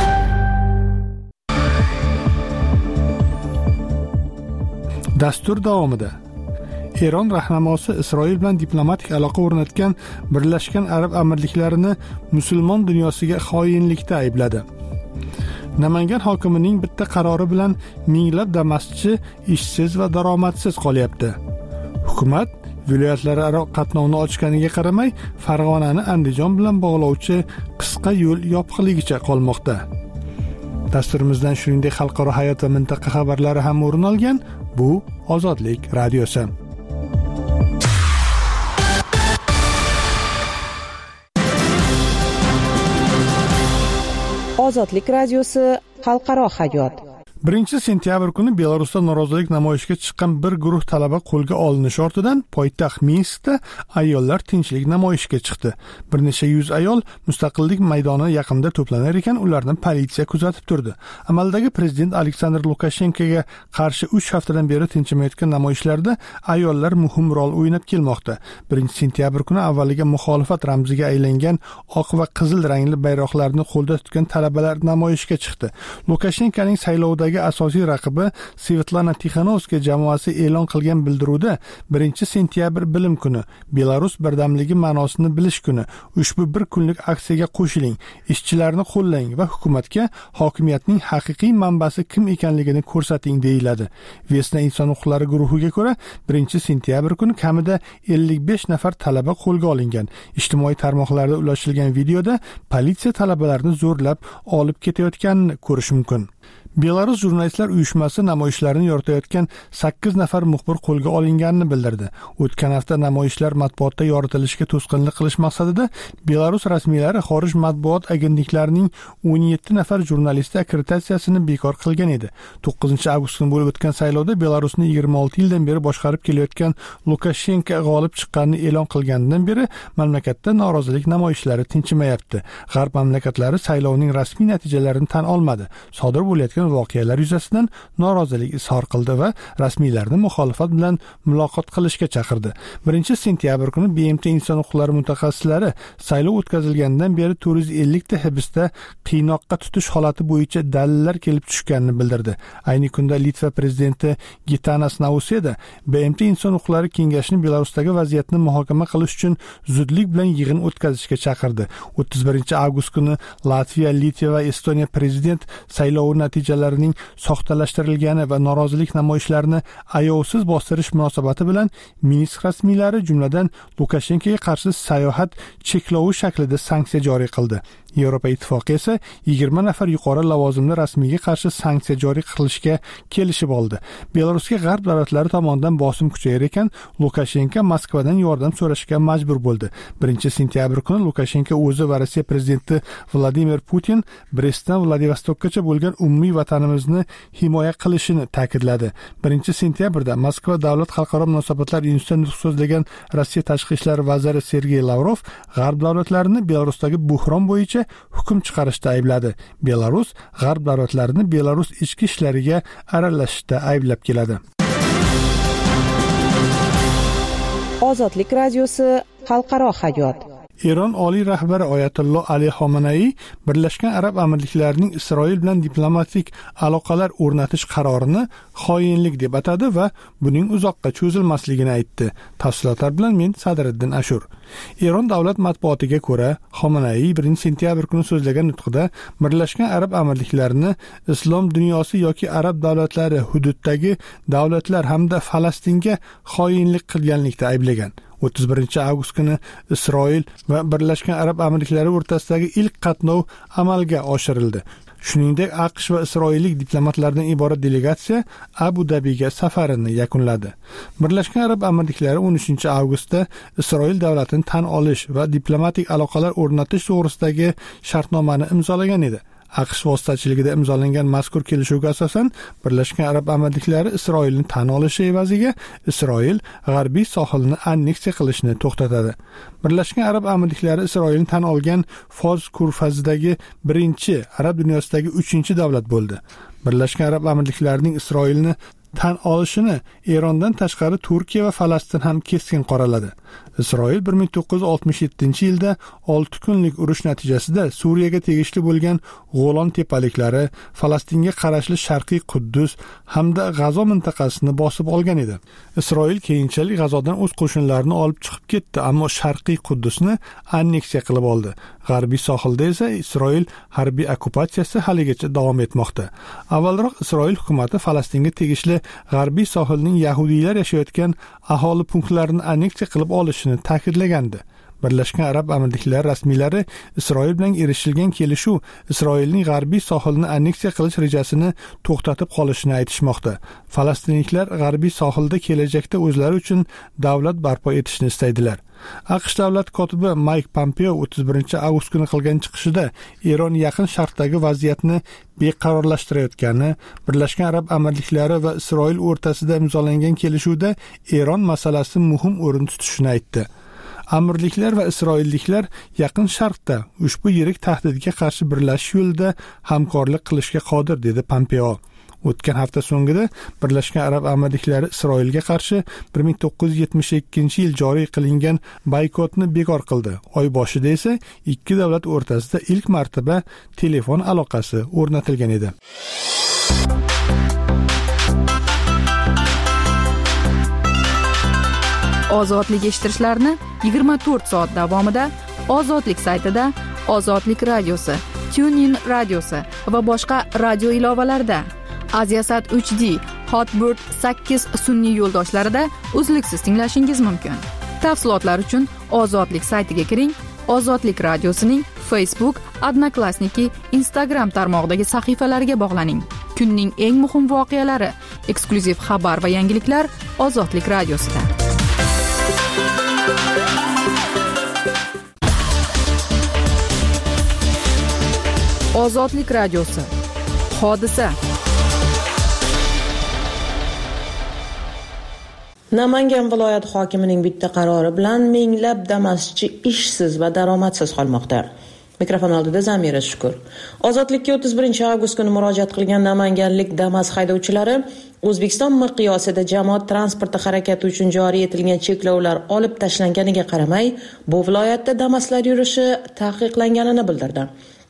Dastur davomida Eron rahnamosi Isroil bilan diplomatik aloqa o'rnatgan Birlashgan Arab Amirliklarini musulmon dunyosiga xoinlikda aybladi. Namangan hokimining bitta qarori bilan minglab Damas'chi ishsiz va daromadsiz qolyapti. Hukumat viloyatlararo qatnovni ochganiga qaramay, Farg'onani Andijon bilan bog'lovchi qisqa yo'l yopiqligicha qolmoqda. Dasturimizdan shuningdek xalqaro hayot va mintaqa xabarlari ham o'rin olgan. Bu Ozodlik radiosi. Ozodlik radiosi xalqaro hayot. birinchi sentyabr kuni Belarusda norozilik namoyishiga chiqqan bir guruh talaba qo'lga olinishi ortidan poytaxt Minskda ayollar tinchlik namoyishiga chiqdi. Bir necha yuz ayol Mustaqillik maydoni yaqinida to'planar ekan, ularni politsiya kuzatib turdi. Amaldagi prezident Aleksandr Lukashenkoga qarshi uch haftadan beri tinchimayotgan namoyishlarda ayollar muhim rol o'ynab kelmoqda. birinchi sentyabr kuni avvaliga muxolifat ramziga aylangan oq va qizil rangli bayroqlarni qo'lda tutgan talabalar namoyishga chiqdi. Lukashenkoning saylovdagi asosiy raqibi Svetlana Tixanovskaya jamoasi e'lon qilgan bildiruvda birinchi sentyabr bilim kuni, Belarus birdamligi ma'nosini bilish kuni, ushbu bir kunlik aksiyaga qo'shiling, ishchilarni qo'llang va hukumatga hokimiyatning haqiqiy manbasi kim ekanligini ko'rsating deyiladi. Vesna inson huquqlari guruhiga ko'ra, birinchi sentyabr kuni kamida ellik besh nafar talaba qo'lga olingan. Ijtimoiy tarmoqlarda ulashilgan videoda politsiya talabalarni zo'rlab olib ketayotganini ko'rish mumkin. Belarus jurnalistlar uyushmasi namoyishlarni yoritayotgan sakkiz nafar muxbir qo'lga olinganini bildirdi. O'tgan hafta namoyishlar matbuotda yoritilishiga to'sqinlik qilish maqsadida Belarus rasmiylari xorij matbuot agentliklarining o'n yetti nafar jurnalisti akkreditatsiyasini bekor qilgan edi. to'qqizinchi avgust kuni bo'lib o'tgan saylovda Belarusni yigirma olti yildan beri boshqarib kelayotgan Lukashenko g'olib chiqqanini e'lon qilgandan beri mamlakatda norozilik namoyishlari tinchimayapti. G'arb mamlakatlari saylovning rasmiy natijalarini tan olmadi. Sodir bo'layotgan voqealar yuzasidan norozilik izhor qildi va rasmiylarni muxolifat bilan muloqot qilishga chaqirdi. birinchi sentyabr kuni B M T inson huquqlari mutaxassislari saylov o'tkazilgandan beri to'rt yuz ellik ta hibsda qiynoqqa tutish holati bo'yicha dalillar kelib tushganini bildirdi. Ayni kunda Litva prezidenti Gitanas Nauseda B M T inson huquqlari kengashini Belarusdagi vaziyatni muhokama qilish uchun zudlik bilan yig'in o'tkazishga chaqirdi. o'ttiz birinchi avgust kuni Latviya, Litva va Estoniya prezident saylovini natijalarining soxtalashtirilgani va norozilik namoyishlarini ayovsiz bostirish munosabati bilan Minsk rasmiylari jumladan Lukashenkoga qarshi sayohat cheklovi shaklida sanksiya joriy qildi. Yevropa Ittifoqi esa yigirma nafar yuqori lavozimli rasmiyga qarshi sanksiya joriy qilishga kelishib oldi. Belarusga g'arb davlatlari tomonidan bosim kuchayar ekan, Lukashenko Moskvadan yordam so'rashga majbur bo'ldi. birinchi sentyabr kuni Lukashenko o'zi va Rossiya prezidenti Vladimir Putin Brestdan Vladivostokgacha bo'lgan umumiy vatanimizni himoya qilishini ta'kidladi. birinchi sentyabrda Moskva davlat xalqaro munosabatlar institutida nutq so'zlagan Rossiya tashqi ishlar vaziri Sergey Lavrov g'arb davlatlarini Belarusdagi buhron bo'yicha hukm chiqarishda aybladi. Belarus g'arb davlatlarini Belarus ichki ishlariga aralashishda ayblab keladi. Ozodlik radiosi xalqaro hayot. Eron oliy rahbari Oyatullo Ali Xomenei Birlashgan Arab Amirliklarining Isroil bilan diplomatik aloqalar o'rnatish qarorini xoinlik deb atadi va buning uzoqqa cho'zilmasligini aytdi. Tafsilotlar bilan men Sadriddin Ashur. Eron davlat matbuotiga ko'ra, Xomenei birinchi sentyabr kuni so'zlagan nutqida Birlashgan Arab Amirliklarini islom dunyosi yoki arab davlatlari hududdagi davlatlar hamda Falastinga xoinlik qilganlikda ayblagan. o'ttiz birinchi avgust kuni Isroil va Birlashgan Arab Amirliklari o'rtasidagi ilk qatnov amalga oshirildi. Shuningdek, AQSh va isroillik diplomatlardan iborat delegatsiya Abu Dabiga safarini yakunladi. Birlashgan Arab Amirliklari o'n uchinchi avgustda Isroil davlatini tan olish va diplomatik aloqalar o'rnatish to'g'risidagi shartnomani imzolagan edi. AQSh vositachiligida imzolangan mazkur kelishuvga asosan Birlashgan Arab Amirliklari Isroilni tan olishi evaziga Isroil g'arbiy sohilni anneksiya qilishni to'xtatadi. Birlashgan Arab Amirliklari Isroilni tan olgan Fors ko'rfazidagi birinchi, arab dunyosidagi uchinchi davlat bo'ldi. Birlashgan Arab Amirliklarining Isroilni tan olishini Erondan tashqari Turkiya va Falastin ham keskin qoraladi. Isroil bir ming to'qqiz yuz oltmish yettinchi yilda olti kunlik urush natijasida Suriyaga tegishli bo'lgan Golan tepaliklari, Falastinga qarashli Sharqiy Quddus hamda G'azo mintaqasini bosib olgan edi. Isroil keyinchalik G'azodan o'z qo'shinlarini olib chiqib ketdi, ammo Sharqiy Quddusni anneksiya qilib oldi. G'arbiy sohilda esa Isroil harbiy okkupatsiyasi haligacha davom etmoqda. Avvalroq Isroil hukumatı Falastinga tegishli g'arbiy sohilning yahudiylar yashayotgan aholi punktlarini anneksiya qilib olishini ta'kidlagandi. Birlashgan Arab Amirliklari rasmiylari Isroil bilan erishilgan kelishuv Isroilning g'arbiy sohilni anneksiya qilish rejasini to'xtatib qolishini aytishmoqda. Falastinliklar g'arbiy sohilda kelajakda o'zlari uchun davlat barpo etishni istaydilar. AQSh davlat kotibi Mike Pompeo o'ttiz birinchi avgust kuni qilgan chiqishida Eron yaqin sharqdagi vaziyatni beqarorlashtirayotgani, Birlashgan Arab Amirliklari va Isroil o'rtasida imzolangan kelishuvda Eron masalasi muhim o'rin tutishini aytdi. Amirliklar va isroilliklar yaqin sharqda ushbu yirik tahdidga qarshi birlashish yo'lida hamkorlik qilishga qodir, dedi Pompeo. O'tgan hafta so'ngida Birlashgan Arab Amirliklari Isroilga qarshi bir ming to'qqiz yuz yetmish ikkinchi yil joriy qilingan boykotni bekor qildi. Oy boshida esa ikki davlat o'rtasida ilk marotaba telefon aloqasi o'rnatilgan edi. Ozodlik eshittirishlarni yigirma to'rt soat davomida Ozodlik saytida, Ozodlik radiosi, TuneIn radiosi va boshqa radio ilovalarida, Aziasat uch D, Hotbird sakkiz sun'iy yo'ldoshlarida uzluksiz tinglashingiz mumkin. Tafsilotlar uchun Ozodlik saytiga kiring. Ozodlik radiosining Facebook, Odnoklassniki, Instagram tarmog'idagi sahifalariga bog'laning. Kunning eng muhim voqealari, eksklyuziv xabar va yangiliklar Ozodlik radiosida. Ozodlik radiosi. Hodisa. Namangan viloyat hokimining bitta qarori bilan minglab Damas'chi ishsiz va daromadsiz qolmoqda. Mikrofon oldida Zamira Shukur. Ozodlikka o'ttiz birinchi avgust kuni murojaat qilgan namanganlik Damas haydovchilari O'zbekiston miqyosida jamoat transporti harakati uchun joriy etilgan cheklovlar olib tashlanganiga qaramay, bu viloyatda Damaslar yurishi taqiqlanganini bildirdi.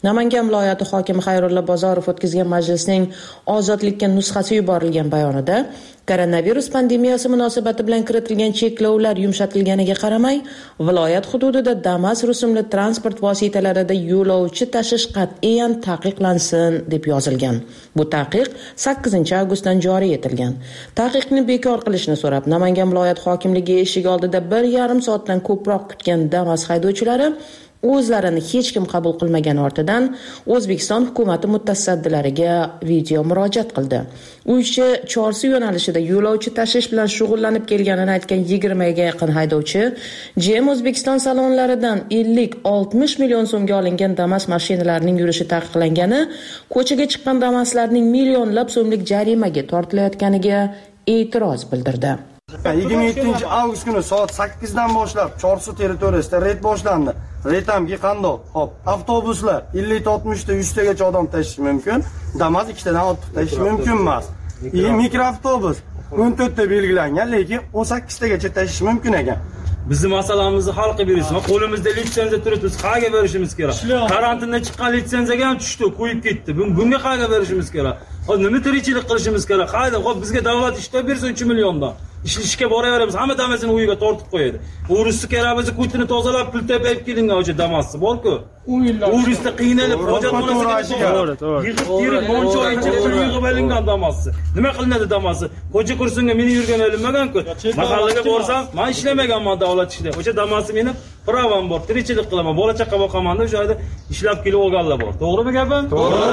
Namangan viloyati hokimi Xayrulla Bozorov o'tkazgan majlisning ozodlikka nusxasi yuborilgan bayonida koronavirus pandemiyasi munosabati bilan kiritilgan cheklovlar yumshatilganiga qaramay, viloyat hududida Damas rusumli transport vositalarida yo'lovchi tashish qat'iyan taqiqlansin deb yozilgan. Bu taqiq sakkizinchi avgustdan joriy etilgan. Taqiqni bekor qilishni so'rab Namangan viloyat hokimligi eshigi oldida bir yarim soatdan ko'proq kutgan Damas haydovchilari o'zlarini hech kim qabul qilmagan ortidan O'zbekiston hukumati mutasaddilariga video murojaat qildi. Uychi Chorsu yo'nalishida yo'lovchi tashish bilan shug'ullanib kelganini aytgan yigirmaga yaqin haydovchi G M O'zbekiston salonlaridan ellik oltmish million so'mga olingan Damas mashinalarining yurishi taqiqlangani, ko'chaga chiqqan Damaslarning millionlab so'mlik jarimaga tortilayotganiga e'tiroz bildirdi. yigirma yettinchi avgust kuni soat sakkizdan boshlab Chorsu territoriyasida reyd boshlandi. Reydamga qandoq? Hop, avtobuslar ellik oltmish ta yuz tagacha odam tashish mumkin. Damas ikkitadan ortiq tashish mumkin emas. Mikroavtobus o'n to'rt ta belgilangan, lekin o'n sakkiz tagacha tashish mumkin ekan. Bizni masalamizni hal qilib berishsin. Qo'limizda litsenziya turibdi, qayerga berishimiz kerak? Karantindan chiqqan litsenziyaga ham tushdi, qo'yib ketdi. Bunga qayerga berishimiz kerak? Hozir nima tirikchilik qilishimiz kerak? Qayda? Xo'p, bizga davlat ishlab bersa uch milliondan. Ishlashga boraveramiz, hamma damasini uyiga tortib qo'yadi. O'risi kerak bo'lsa ko'chini tozalab, pul tepib kelingan o'sha damassi bor-ku. O'risda qiynalib, hojatxonasiga yig'ib yurib, moncha oycha pul yig'ib olingan damassi. Nima qilinadi damassi? Xo'ja kursinga meni yurgan o'linmagan-ku. Mahallaga borsam, men ishlamaganman davlat ishida. O'sha damassi meni pravam bor, tirikchilik qilaman, bola chaqa boqaman-da, o'sha yerda ishlab kelib olganlar bor. To'g'rimi gapim?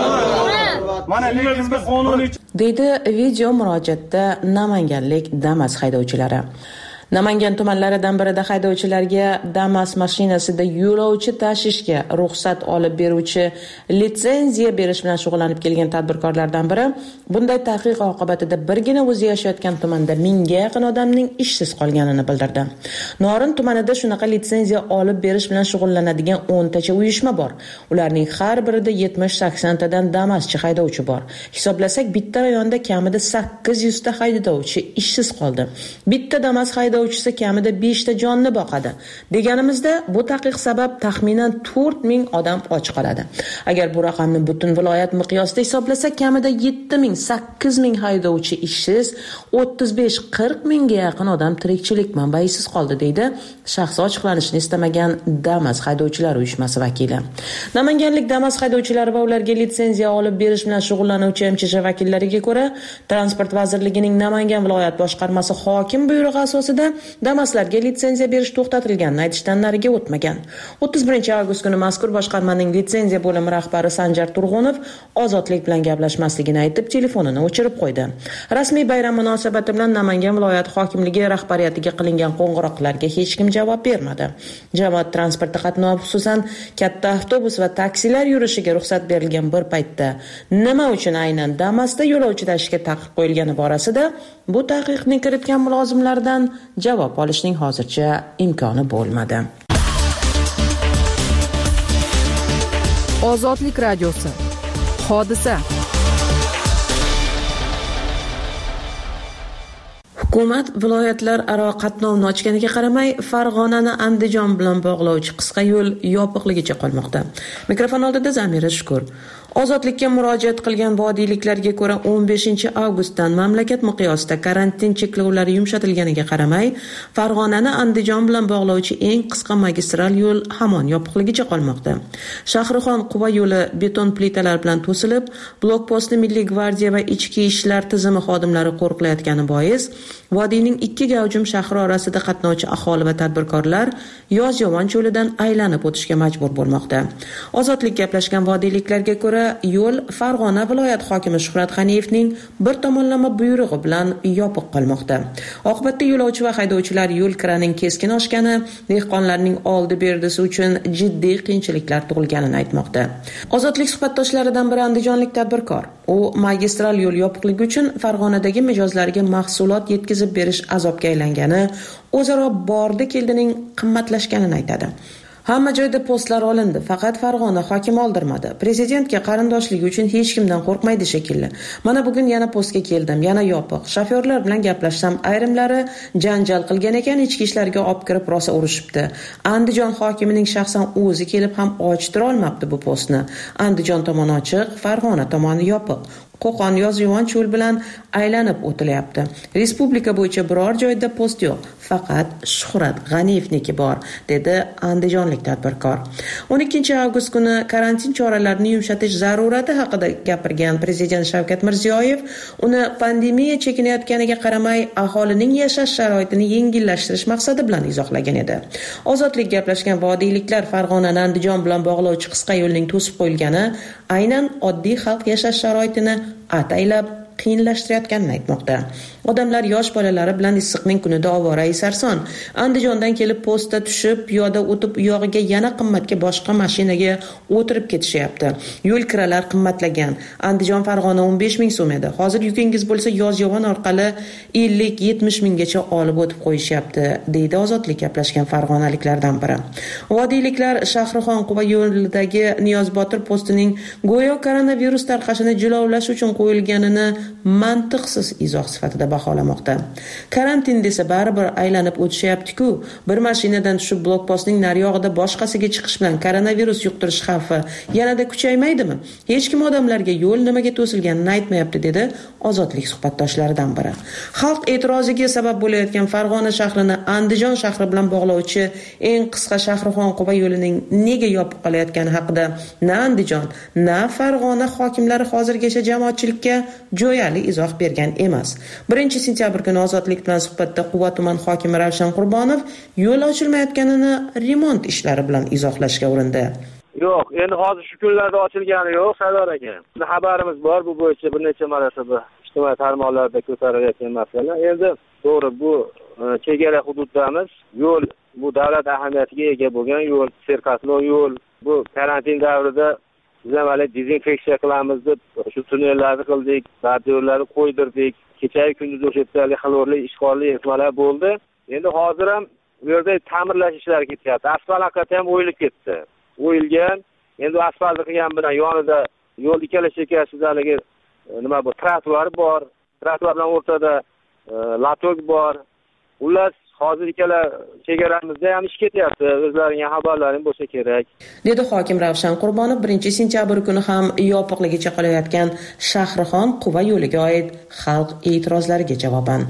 To'g'ri. Mana bizga qonuniy deydi video murojaatda namanganlik Damas haydovchilari. Namangan tumanlaridan birida haydovchilarga Damas mashinasida yo'lovchi tashishga ruxsat olib beruvchi litsenziya berish bilan shug'ullanib kelgan tadbirkorlardan biri bunday taqiq oqibatida birgina o'zi yashayotgan tumanda mingga yaqin odamning ishsiz qolganini bildirdi. Norin tumanida shunaqa litsenziya olib berish bilan shug'ullanadigan o'n tacha uyushma bor. Ularning har birida yetmish sakson tadan Damaschi haydovchi bor. Hisoblasak, bitta rayonda kamida sakkiz yuz ta haydovchi ishsiz qoldi. Bitta Damas haydovchi haydovchisi kamida besh ta jonni boqadi. Deganimizda bu taqiq sabab taxminan to'rt ming odam och qoladi. Agar bu raqamni butun viloyat miqyosida hisoblasak, kamida yetti ming sakkiz ming haydovchi ishsiz, o'ttiz besh qirq mingga yaqin odam tirikchilik manbaisiz qoldi, deydi shaxsi ochiqlanishini istamagan Damas haydovchilar uyushmasi vakili. Namanganlik Damas haydovchilari va ularga litsenziya olib berish bilan shug'ullanuvchi M Ch J vakillariga ko'ra, Transport vazirligining Namangan viloyat boshqarmasi hokim buyrug'i asosida Damaslarga litsenziya berish to'xtatilganini aytishdan nariga o'tmagan. o'ttiz birinchi avgust kuni mazkur boshqarmaning litsenziya bo'limi rahbari Sanjar Turg'unov ozodlik bilan gaplashmasligini aytib, telefonini o'chirib qo'ydi. Rasmiy bayram munosabati bilan Namangan viloyat hokimligi rahbariyatiga qilingan qo'ng'iroqlarga hech kim javob bermadi. Jamoat transporti qatnovi, xususan katta avtobus va taksilar yurishiga ruxsat berilgan bir paytda nima uchun aynan Damasda yo'lovchi tashishga taqiq qo'yilgani borasida bu taqiqni kiritgan mulozimlardan javob olishning hozircha imkoni bo'lmadi. Ozodlik radiosi. Hodisa. Hukumat viloyatlar aro qatnovni ochganiga qaramay, Farg'onani Andijon bilan bog'lovchi qisqa yo'l yopiqligicha qolmoqda. Mikrofon oldida Zamira Shukur. Ozodlikka murojaat qilgan vodiyliklarga ko'ra o'n beshinchi avgustdan mamlakat miqyosida karantin cheklovlari yumshatilganiga qaramay, Farg'onani Andijon bilan bog'lovchi eng qisqa magistral yo'l hamon yopiqligicha qolmoqda. Shahrixon Quva yo'li beton plitalar bilan to'silib, blokpostni Milliy gvardiya va ichki ishlar tizimi xodimlari qo'riqlayotgani bois, vodiyning ikki gavjum shahri orasida qatnovchi aholi va tadbirkorlar Yozyovon cho'lidan aylanib o'tishga majbur bo'lmoqda. Ozodlik gaplashgan vodiyliklarga ko'ra, yo'l Farg'ona viloyat hokimi Shuhrat G'aniyevning bir tomonlama buyrug'i bilan yopiq qolmoqda. Oqibatda yo'lovchi va haydovchilar yo'l kiraning keskin oshgani, dehqonlarning oldi berdisi uchun jiddiy qiyinchiliklar tug'ilganini aytmoqda. Ozodlik suhbatdoshlaridan biri andijonlik tadbirkor. U magistral yo'l yopiqligi uchun Farg'onadagi mijozlarga mahsulot yetkazib berish azobga aylangani, o'zaro bordi keldining qimmatlashganini aytadi. Hamma joyda postlar olindi, faqat Farg'ona hokimi oldirmadi. Prezidentga qarindoshligi uchun hech kimdan qo'rqmaydi shekilli. Mana bugun yana postga keldim, yana yopiq. Shofyorlar bilan gaplashsam, ayrimlari janjal qilgan ekan, ichki ishlarga olib kirib rosa urishibdi. Andijon hokimining shaxsan o'zi kelib ham ochittira olmabdi bu postni. Andijon tomoni ochiq, Farg'ona tomoni yopiq. Qo'qon yozyovon cho'l bilan aylanib o'tilyapti. Respublika bo'yicha biror joyda post yo'q, faqat Shuhrat G'aniyevniki bor, dedi andijonlik tadbirkor. o'n ikkinchi avgust kuni karantin choralarini yumshatish zarurati haqida gapirgan Prezident Shavkat Mirziyoyev uni pandemiya chekinayotganiga qaramay aholining yashash sharoitini yengillashtirish maqsadi bilan izohlagan edi. Ozodlik gaplashgan vodiyliklar Farg'onani Andijon bilan bog'lovchi qisqa yo'lning to'sib qo'yilgani aynan oddiy xalq yashash sharoitini ataylab qiyinlashtirayotganini aytmoqda. Odamlar yosh bolalari bilan issiqning kunida ovora sarson Andijondan kelib postda tushib, piyoda o'tib, uyog'iga yana qimmatga boshqa mashinaga o'tirib ketishyapti. Yo'l kiralar qimmatlagan. Andijon Farg'ona o'n besh ming so'm edi. Hozir yukingiz bo'lsa Yozyovon orqali ellik yetmish minggacha olib o'tib qo'yishyapti, deydi ozodlik gaplashgan farg'onaliklardan biri. Vodiyliklar Shahrixon Quva yo'lidagi Niyozbotir postining go'yo koronavirus tarqashini jilovlash uchun qo'yilganini mantiqsiz izoh sifatida baholamoqda. Karantin desa baribir aylanib o'tishyapti-ku. Bir mashinadan tushib blokpostning nariyog'ida boshqasiga chiqish bilan koronavirus yuqtirish xavfi yanada kuchaymaydimi? Hech kim odamlarga yo'l nimaga to'silganini aytmayapti, dedi ozodlik suhbatdoshlaridan biri. Xalq e'tiroziga sabab bo'layotgan Farg'ona shahrini Andijon shahri bilan bog'lovchi eng qisqa Shahrixon Quva yo'lining nega yopib qolayotgani haqida na Andijon, na Farg'ona hokimlari hozirgacha jamoatchilikka jo'yali izoh bergan emas. birinchi sentyabr kuni ozodlik bilan suhbatda Quva tuman hokimi Ravshan Qurbonov yo'l ochilmayotganini remont ishlari bilan izohlashga urindi. Yo'q, endi hozir shu kunlarda ochilgani yo'q, Sardor aka. Xabarimiz bor bu bo'yicha bir necha marotaba ijtimoiy tarmoqlarda ko'tarilayotgan masala. Endi to'g'ri bu chegara hududdamiz, yo'l bu davlat ahamiyatiga ega bo'lgan yo'l, serqatnov yo'l. Bu karantin davrida biz ham hali dezinfeksiya qilamiz deb shu tunnellarni qildik, yo'llarni qo'ydirdik. Kecha-yu kunduz o'sha yerda xlorli, ishqorli ehtimollar bo'ldi. Endi hozir ham bu yerda ta'mirlash ishlari ketyapti. Asfalt haqiqatan ham o'yilib ketdi. O'yilgan. Endi asfaltni qilgan bilan yonida yo'l ikkala chekkasidagi nima bu trotuar bor. Trotuar bilan o'rtada latok bor. Ular hozir ikkala chegaramizda ham ish ketyapti. O'zlaringga xabarlaring bo'lsa kerak, dedi hokim Ravshan Qurbonov birinchi sentyabr kuni ham yopiqligicha qolayotgan Shahrixon Quva yo'liga oid xalq e'tirozlariga javoban.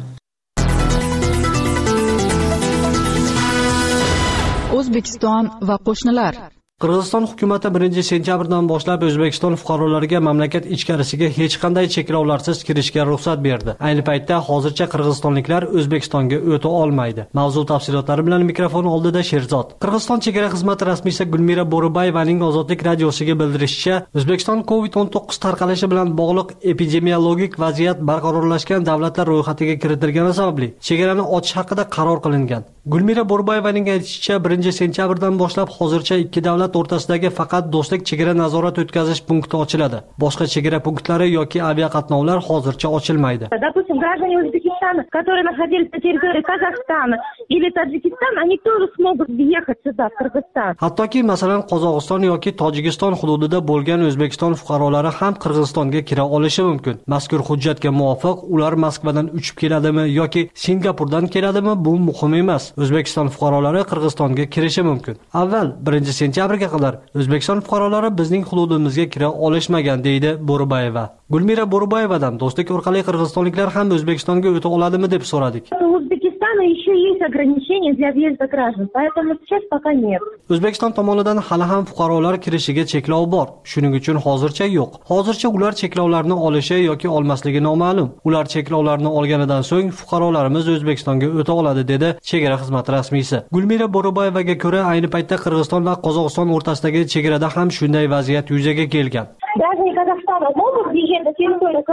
O'zbekiston va qo'shnilar. Qirg'iziston hukumati birinchi sentyabrdan boshlab O'zbekiston fuqarolariga mamlakat ichkarisiga hech qanday cheklovlarsiz kirishga ruxsat berdi. Ayni paytda hozircha qirg'izistonliklar O'zbekistonga o'ta olmaydi. Mavzu tafsilotlari bilan mikrofon oldida Sherzod. Qirg'iziston chegara xizmati rasmiysi Gulmira Bo'ribayevaning Ozodlik radiosiga bildirishicha, O'zbekiston kovid o'n to'qqiz tarqalishi bilan bog'liq epidemiologik vaziyat barqarorlashgan davlatlar ro'yxatiga kiritilgani sababli chegarani ochish haqida qaror qilingan. Gulmira Bo'ribayevaning aytishicha, birinchi sentyabrdan boshlab hozircha ikki davlat o'rtasidagi faqat do'stlik chegara nazorat o'tkazish punkti ochiladi. Boshqa chegara punktlari yoki aviaqatnovlar hozircha ochilmaydi. Допустим, граждане Узбекистана, которые находились на территории Казахстана или Таджикистана, они тоже смогут въехать сюда, в Кыргызстан. Hattoki masalan Qozog'iston yoki Tojikiston hududida bo'lgan O'zbekiston fuqarolari ham Qirg'izistonga kira olishi mumkin. Mazkur hujjatga muvofiq ular Moskvadan uchib keladimi yoki Singapurdan keladimi, bu muhim emas. O'zbekiston fuqarolari Qirg'izistonga kirishi mumkin. Avval birinchi sentyabrga qadar O'zbekiston fuqarolari bizning hududimizga kira olishmagan, deydi Bo'ribayeva. Gulmira Bo'ribayevadan do'stlik orqali qirg'izistonliklar ham O'zbekistonga o'ta oladimi deb so'radik. O'zbekistonda еще есть ограничения для въезда граждан, поэтому сейчас пока нет. O'zbekiston tomonidan hali ham fuqarolar kirishiga cheklov bor. Shuning uchun hozircha yo'q. Hozircha ular cheklovlarni olishi yoki olmasligi noma'lum. Ular cheklovlarni olganidan so'ng fuqarolarimiz O'zbekistonga o'ta oladi, dedi chegara xizmati rasmiysi. Gulmira Bo'ribayevaga ko'ra, ayni paytda Qirg'iziston va Qozog'iston o'rtasidagi chegarada ham shunday vaziyat yuzaga kelgan. Граждане Казахстана могут въезжать на территорию Кыргызской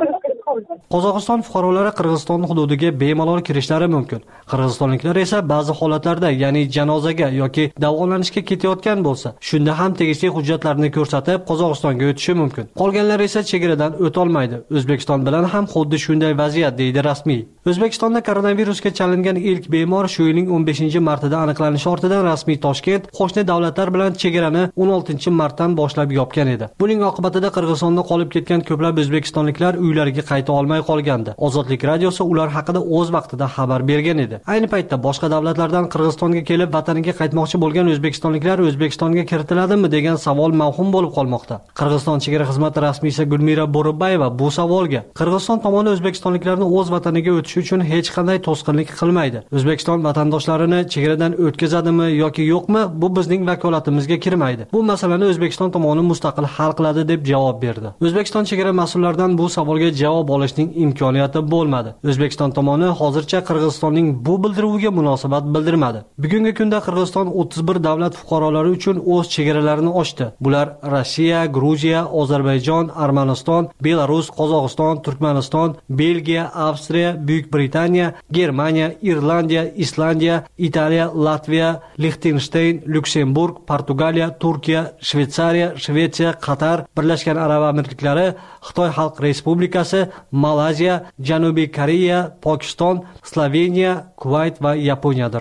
Qozog'iston fuqarolari Qirg'iziston hududiga bemalol kirishlari mumkin. Qirg'izistonliklar esa ba'zi holatlarda, ya'ni janozaga yoki davolanishga ketayotgan bo'lsa, shunda ham tegishli hujjatlarni ko'rsatib Qozog'istonga o'tishi mumkin. Qolganlar esa chegaradan o'ta olmaydi. O'zbekiston bilan ham xuddi shunday vaziyat, deydi rasmiy. O'zbekistonda koronavirusga chalingan ilk bemor shu yilning o'n beshinchi martida aniqlanishi ortidan rasmiy Toshkent qo'shni davlatlar bilan chegarani o'n oltinchi martdan boshlab yopgan edi. Buning oqibatida Qirg'izistonda qolib ketgan ko'plab o'zbekistonliklar uylariga qayta olmay qolgandi. Ozodlik radiosi ular haqida o'z vaqtida xabar bergan edi. Ayni paytda boshqa davlatlardan Qirg'izistonga kelib vataniga qaytmoqchi bo'lgan o'zbekistonliklar O'zbekistonga kiritiladimi degan savol mavhum bo'lib qolmoqda. Qirg'iziston chegara xizmati rasmiysi Gulmira Bo'ribayeva bu savolga Qirg'iziston tomoni o'zbekistonliklarni o'z vataniga o'tishi uchun hech qanday to'sqinlik qilmaydi. O'zbekiston vatandoshlarini chegaradan o'tkazadimi yoki yo'qmi, bu bizning vakolatimizga kirmaydi. Bu masalani O'zbekiston tomoni mustaqil hal qiladi deb javob berdi. O'zbekiston chegara mas'ullaridan bu savolga javob olishning imkoniyati bo'lmadi. O'zbekiston tomoni hozircha Qirg'izistonning bu bildiriviga munosabat bildirmadi. Bugungi kunda Qirg'iziston o'ttiz bir davlat fuqarolari uchun o'z chegaralarini ochdi. Bular Rossiya, Gruziya, Ozarbayjon, Armaniston, Belarus, Qozog'iston, Turkmaniston, Belgiya, Avstriya, Buyuk Britaniya, Germaniya, Irlandiya, Islandiya, Italiya, Latviya, Liechtenstein, Lyuksemburg, Portugaliya, Turkiya, Shveysariya, Shvetsiya, Qatar, Birlashgan Arab Amirliklari, Xitoy Xalq Respublikasi, Malayziya, Janubiy Koreya, Pokiston, Sloveniya, Kuvayt va Yaponiyadir.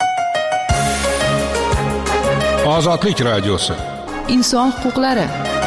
Ozodlik radiosi. Inson huquqlari.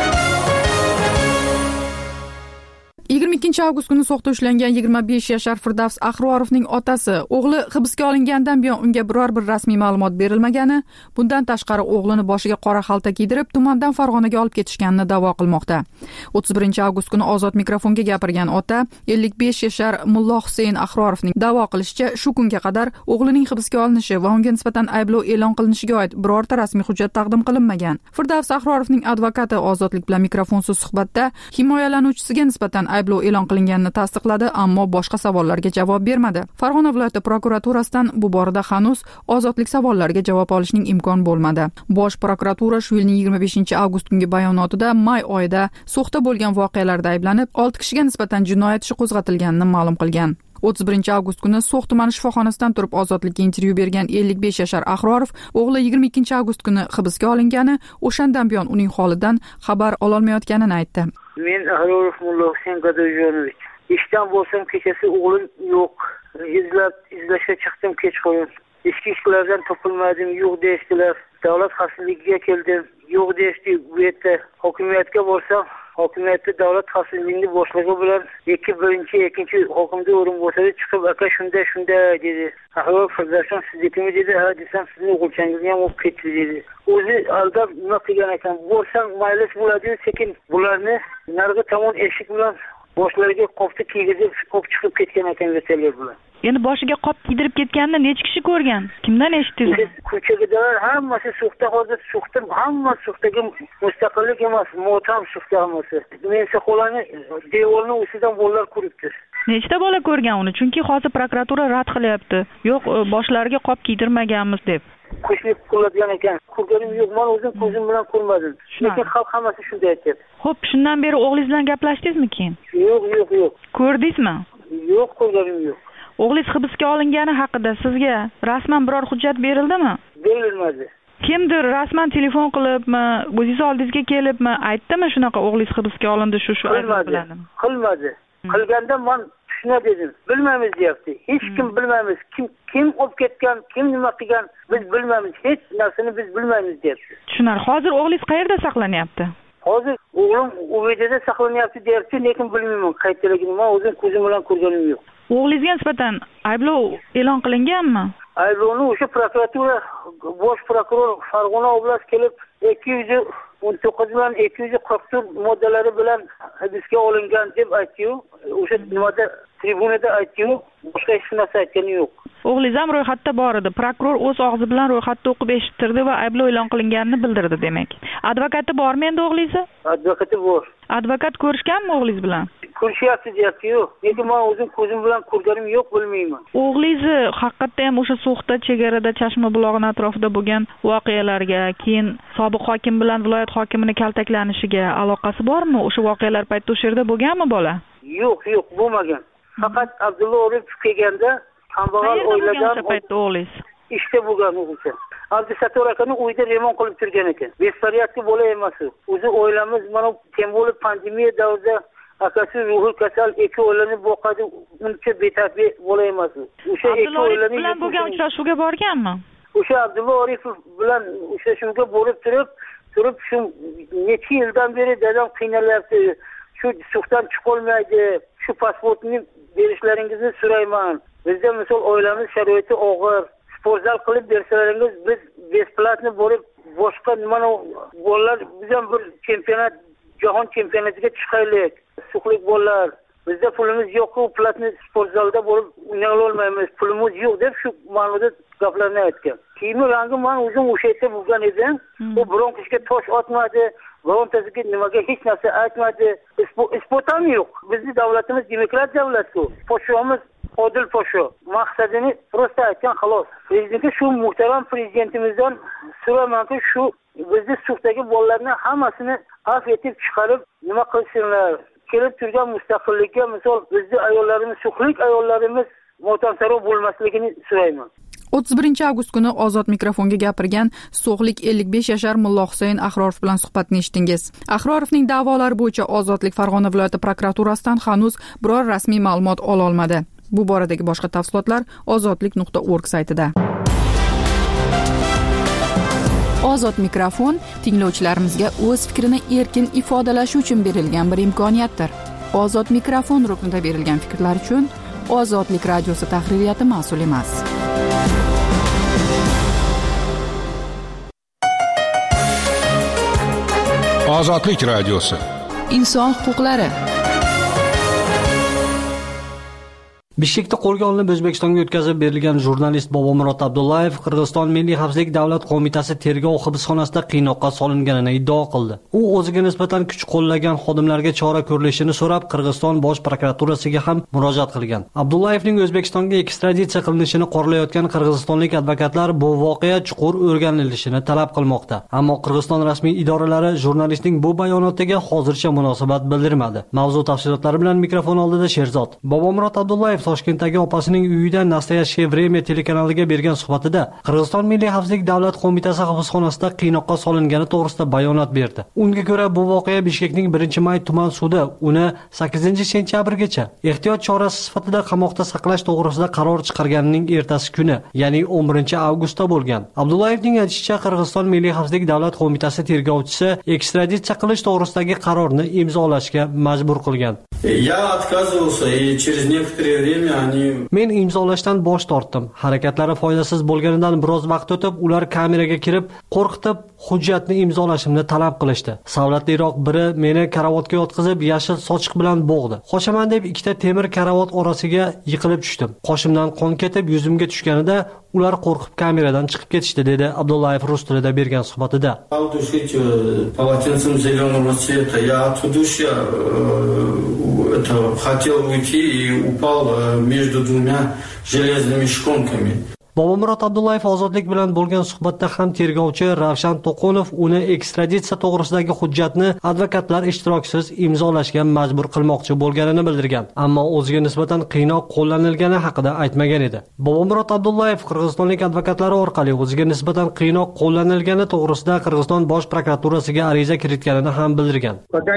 yigirma ikkinchi avgust kuni so'qda ushlangan yigirma besh yashar Firdavs Ahrorovning otasi o'g'li hibsga olingandan buyon unga biror bir rasmiy ma'lumot berilmagani, bundan tashqari o'g'lini boshiga qora xalta kiydirib tumandan Farg'onaga olib ketishganini da'vo qilmoqda. o'ttiz birinchi avgust kuni ozod mikrofonga gapirgan ota ellik besh yashar Mullo Husayn Ahrorovning da'vo qilishicha, shu kunga qadar o'g'lining hibsga olinishi va unga nisbatan ayblov e'lon qilinishiga oid birorta rasmiy hujjat taqdim qilinmagan. Firdavs Ahrorovning advokati Ozodlik bilan mikrofonsiz suhbatda himoyalanuvchisiga nisbatan ayblov e'lon qilinganini tasdiqladi, ammo boshqa savollarga javob bermadi. Farg'ona viloyati prokuraturasidan bu borada hanuz Ozodlik savollariga javob olishning imkon bo'lmadi. Bosh prokuratura shu yilning yigirma beshinchi avgust kungi bayonotida may oyida so'xda bo'lgan voqealarda ayblanib, olti kishiga nisbatan jinoyat ishi qo'zg'atilganini ma'lum qilgan. o'ttiz birinchi avgust kuni So'x tumani shifoxonasidan turib Ozodlikka intervyu bergan ellik besh yashar Ahrorov o'g'li yigirma ikkinchi avgust kuni hibsga olingani, o'shandan buyon uning holidan xabar ololmayotganini aytdi. Men Ahrorov Mullo Husayn Gadoyjonovich. Ishdan bo'lsam kechasi o'g'lim yo'q. Izlab izlashga chiqdim kechqurun. Ichki ishlardan topilmadim, yo'q deyishdilar. Davlat xavfsizligiga keldim, yo'q deyishdi. Bu yerda hokimiyatga borsam, hokimiyatda davlat xavfsizligi boshlig'i bilan ikki birinchi, ikkinchi hokimda o'rinbosari chiqib, aka shunday shunday dedi. Ahrorov Firdavsjon siznikimi dedi. Ha desam, sizni o'g'ilchangizni ham olib ketdi dedi. O'zi aldab nima qilgan ekan? Bo'lsam maylis bo'ladi, sekin bularni narigi tomon eshik bilan boshlariga qopni kiygizib olib chiqib ketgan ekan vertolyot bilan. Endi boshiga qop kiydirib ketganini necha kishi ko'rgan? Kimdan eshitdingiz? Ko'chadagilar hammasi suxta, hozir suxta, hamma suxtaga mustaqillik emas, motam suxta hammasi. Men Soxolani devorning ustidan bolalar ko'ribdi. Nechta bola ko'rgan uni? Chunki hozir prokuratura rad qilyapti. Yo'q, boshlariga qop kiydirmaganmiz deb. Qo'shni qiladigan ekan. Ko'rganim yo'q, men o'zim ko'zim bilan ko'rmadim. Lekin xalq hammasi shunday aytadi. Xo'p, shundan beri o'g'lingiz bilan gaplashdingizmi keyin? Yo'q, yo'q, yo'q. Ko'rdingizmi? Yo'q, ko'rganim yo'q. O'g'lingiz hibsga olingani haqida sizga rasman biror hujjat berildimi? Berilmadi. Kimdir rasman telefon qilibmi, o'zingiz oldingizga kelibmi, aytdimi shunaqa o'g'lingiz hibsga olindi shu shu bilan? Qilmadi. Qilganda men shuna dedim. Bilmaymiz deyapti. Hech kim bilmaymiz. Kim kim olib ketgan, kim nima qilgan biz bilmaymiz. Hech narsani biz bilmaymiz deyapti. Tushunarli. Hozir o'g'lingiz qayerda saqlanyapti? Hozir o'g'lim U V D'da saqlanyapti deyapti, lekin bilmayman qayerdaligini. Men o'zim ko'zim bilan ko'rganim yo'q. O'g'lingizga nisbatan ayblov e'lon qilinganmi? Ayblovni o'sha prokuratura bosh prokuror Farg'ona oblast kelib ikki yuz o'n to'qqiz bilan ikki yuz qirq to'rt moddalari bilan hibsga olingan deb aytdi-yu. O'sha nimada tribunada aytdi-yu, boshqa hech narsa aytgani yo'q. O'g'lingiz ham ro'yxatda bor edi. Prokuror o'z og'zi bilan ro'yxatda o'qib eshittirdi va ayblov e'lon qilinganini bildirdi demak. Advokati bormi endi o'g'lingiz? Advokati bor. Advokat ko'rishganmi o'g'lingiz bilan? Ko'rishyapti deyapti-yu. Lekin men o'zim ko'zim bilan ko'rganim yo'q, bilmayman. O'g'lingiz haqiqatda ham o'sha So'xda chegarada Chashma bulog'ining atrofida bo'lgan voqealarga, keyin sobiq hokim bilan viloyat hokimining kaltaklanishiga aloqasi bormi? O'sha voqealar paytida o'sha yerda bo'lganmi bola? Yo'q, yo'q, bo'lmagan. Faqat Abdulla Oripov kelganda kambag'al oiladan o'sha paytda o'g'lingiz ishda bo'lgan o'g'ilcha. Abdusattor akani uyda remont qilib turgan ekan. Bespariatli bola emas u. O'zi oilamiz mana kim bo'lib pandemiya davrida akasi ruhiy kasal ikki oilani boqadi, uncha betarbiya bola emas u. O'sha ikki oilani bilan bo'lgan uchrashuvga borganmi? O'sha Abdulla Oripov bilan uchrashuvga borib turib, turib shu necha yildan beri dadam qiynalyapti. Shu suhdan chiqolmaydi. Shu pasportni berishlaringizni so'rayman. Bizda misol oilamiz sharoiti og'ir. Sportzal qilib bersalaringiz biz besplatni borib boshqa nimani bolalar biz ham bir chempionat, jahon chempionatiga chiqaylik. Suqlik bolalar. Bizda pulimiz yo'q-ku, platni sportzalda bo'lib o'ynay olmaymiz. Pulimiz yo'q deb shu ma'noda gaplarni aytgan. Kiyimi rangi men o'zim o'sha yerda bo'lgan edim. U biron kishiga tosh otmadi. Birontasiga nimaga hech narsa aytmadi. Isbot ham yo'q. Bizning davlatimiz demokrat davlat-ku. Podshomiz Odil Podsho maqsadini prosta aytgan xolos. Prezidentga shu muhtaram prezidentimizdan so'ramanki, shu bizning suqdagi bolalarni hammasini afv etib chiqarib nima qilsinlar. Kelib turgan mustaqillikka misol bizning ayollarimiz, suqlik ayollarimiz motamsaro bo'lmasligini so'rayman. o'ttiz birinchi avgust kuni Ozod mikrofonga gapirgan So'xlik ellik besh yashar Mullo Husayn Ahrorov bilan suhbatni eshitdingiz. Ahrorovning da'volari bo'yicha Ozodlik Farg'ona viloyati prokuraturasidan hanuz biror rasmiy ma'lumot ola olmadi. Bu boradagi boshqa tafsilotlar ozodlik nuqta org saytida. Ozod mikrofon tinglovchilarimizga o'z fikrini erkin ifodalashi uchun berilgan bir imkoniyatdir. Ozod mikrofon ruknida berilgan fikrlar uchun Ozodlik radiosi tahririyati mas'ul emas. Ozodlik radiosi. Inson huquqlari. Bishkekda qo'lga olinib O'zbekistonga o'tkazib berilgan jurnalist Bobomurod Abdullayev Qirg'iziston Milliy xavfsizlik davlat qo'mitasi tergov hibsxonasida qiynoqqa solinganini iddao qildi. U o'ziga nisbatan kuch qo'llagan xodimlarga chora ko'rilishini so'rab Qirg'iziston bosh prokuraturasiga ham murojaat qilgan. Abdullayevning O'zbekistonga ekstraditsiya qilinishini qoralayotgan qirg'izistonlik advokatlar bu voqea chuqur o'rganilishini talab qilmoqda. Ammo Qirg'iziston rasmiy idoralari jurnalistning bu bayonotiga hozircha munosabat bildirmadi. Mavzu tafsilotlari bilan mikrofon oldida Sherzod. Bobomurod Abdullayev Toshkentdagi opasining uyida Nastoyashye Vremya telekanaliga bergan suhbatida Qirg'iziston Milliy xavfsizlik davlat qo'mitasi hibsxonasida qiynoqqa solingani to'g'risida bayonot berdi. Unga ko'ra bu voqea Bishkekning birinchi may tuman sudi uni sakkizinchi sentyabrgacha ehtiyot chorasi sifatida qamoqda saqlash to'g'risida qaror chiqarganining ertasi kuni, ya'ni o'n birinchi avgustda bo'lgan. Abdullayevning aytishicha, Qirg'iziston Milliy xavfsizlik davlat qo'mitasi tergovchisi ekstraditsiya qilish to'g'risidagi qarorni imzolashga majbur qilgan. Я отказывался, и через некоторое время они... Men imzolashdan bosh tortdim. Harakatlari foydasiz bo'lganidan biroz vaqt o'tib, ular kameraga kirib, qo'rqitib, hujjatni imzolashimni talab qilishdi. Savlatliroq biri meni karavotga yotqizib, yashil sochiq bilan bo'g'di. Qoshaman deb ikkita temir karavot orasiga yiqilib tushdim. Qoshimdan qon ketib, yuzimga tushganida ular qo'rqib kameradan chiqib ketishdi, dedi Abdullayev rus tilida bergan suhbatida. Полотенцем зеленого цвета. Я от удушья это, хотел уйти и упал между двумя железными шконками. Bobomurod Abdullayev ozodlik bilan bo'lgan suhbatda ham tergovchi Ravshan To'qonov uni ekstraditsiya to'g'risidagi hujjatni advokatlar ishtirokisiz imzolashga majbur qilmoqchi bo'lganini bildirgan, ammo o'ziga nisbatan qiynoq qo'llanilgani haqida aytmagan edi. Bobomurod Abdullayev qirg'izistonlik advokatlari orqali o'ziga nisbatan qiynoq qo'llanilgani to'g'risida Qirg'iziston bosh prokuraturasiga ariza kiritganini ham bildirgan.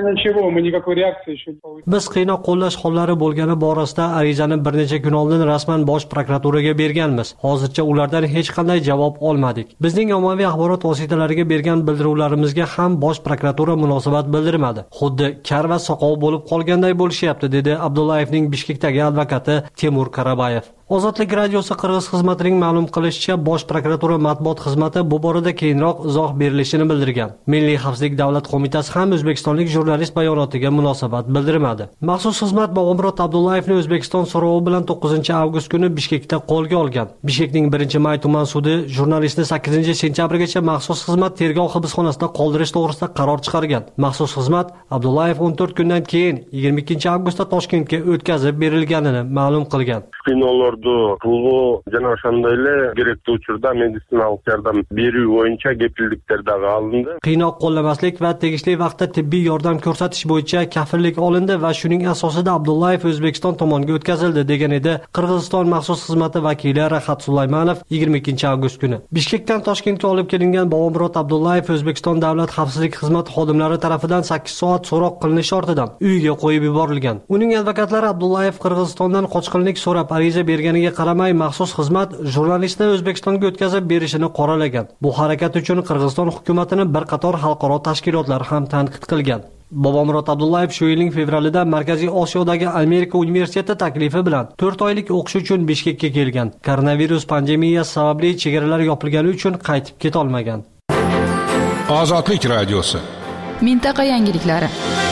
Biz qiynoq qo'llash hollari bo'lgani borasida arizani bir necha kun oldin rasman bosh prokuraturaga berganmiz. Hozircha ulardan hech qanday javob olmadik. Bizning ommaviy axborot vositalariga bergan bildiruvlarimizga ham bosh prokuratura munosabat bildirmadi. Xuddi kar va soqov bo'lib qolganday bo'lishyapti, dedi Abdullayevning Bishkekdagi advokati Temur Karabayev. Ozodlik radiosi Qirg'iz xizmatining ma'lum qilishicha, bosh prokuratura matbuot xizmati bu borada keyinroq izoh berilishini bildirgan. Milliy xavfsizlik davlat qo'mitasi ham o'zbekistonlik jurnalist bayonotiga munosabat bildirmadi. Maxsus xizmat Bobomurod Abdullayevni O'zbekiston so'rovi bilan to'qqizinchi avgust kuni Bishkekda qo'lga olgan. Bishkekning birinchi may tuman sudi jurnalistni sakkizinchi sentyabrgacha maxsus xizmat tergov hibsxonasida qoldirish to'g'risida qaror chiqargan. Maxsus xizmat Abdullayev o'n to'rt kundan keyin yigirma ikkinchi avgustda Toshkentga o'tkazib berilganini ma'lum qilgan. yordam pulu jana ошондой эле керектүү учурда медициналык жардам берүү боюнча кепилдиктер дагы алынды. Qiynoq qo'llamaslik va tegishli vaqtda tibbiy yordam ko'rsatish bo'yicha kafillik olindi va shuning asosida Abdullayev O'zbekiston tomoniga o'tkazildi, degan edi Qirg'iziston maxsus xizmati vakili Rahat Sulaymanov yigirma ikkinchi avgust kuni. Bishkekdan Toshkentga olib kelingan Bobomurod Abdullayev O'zbekiston davlat xavfsizlik xizmati xodimlari tomonidan sakkiz soat so'roq qilinish ortidan uyiga qo'yib yuborilgan. Uning advokatlari Abdullayev Qirg'izistondan qochqinlik so'rab ariza berganiga qaramay maxsus xizmat jurnalistni O'zbekistonga o'tkazib berishini qoralagan. Bu harakat uchun Qirg'iziston hukumatini bir qator xalqaro tashkilotlar ham tanqid qilgan. Bobomurod Abdullayev shu yilning fevralida Markaziy Osiyodagi Amerika universiteti taklifi bilan to'rt oylik o'qish uchun Bishkekka kelgan. Koronavirus pandemiyasi sababli chegaralar yopilgani uchun qaytib keta olmagan. Ozodlik radiosi. Mintaqa yangiliklari.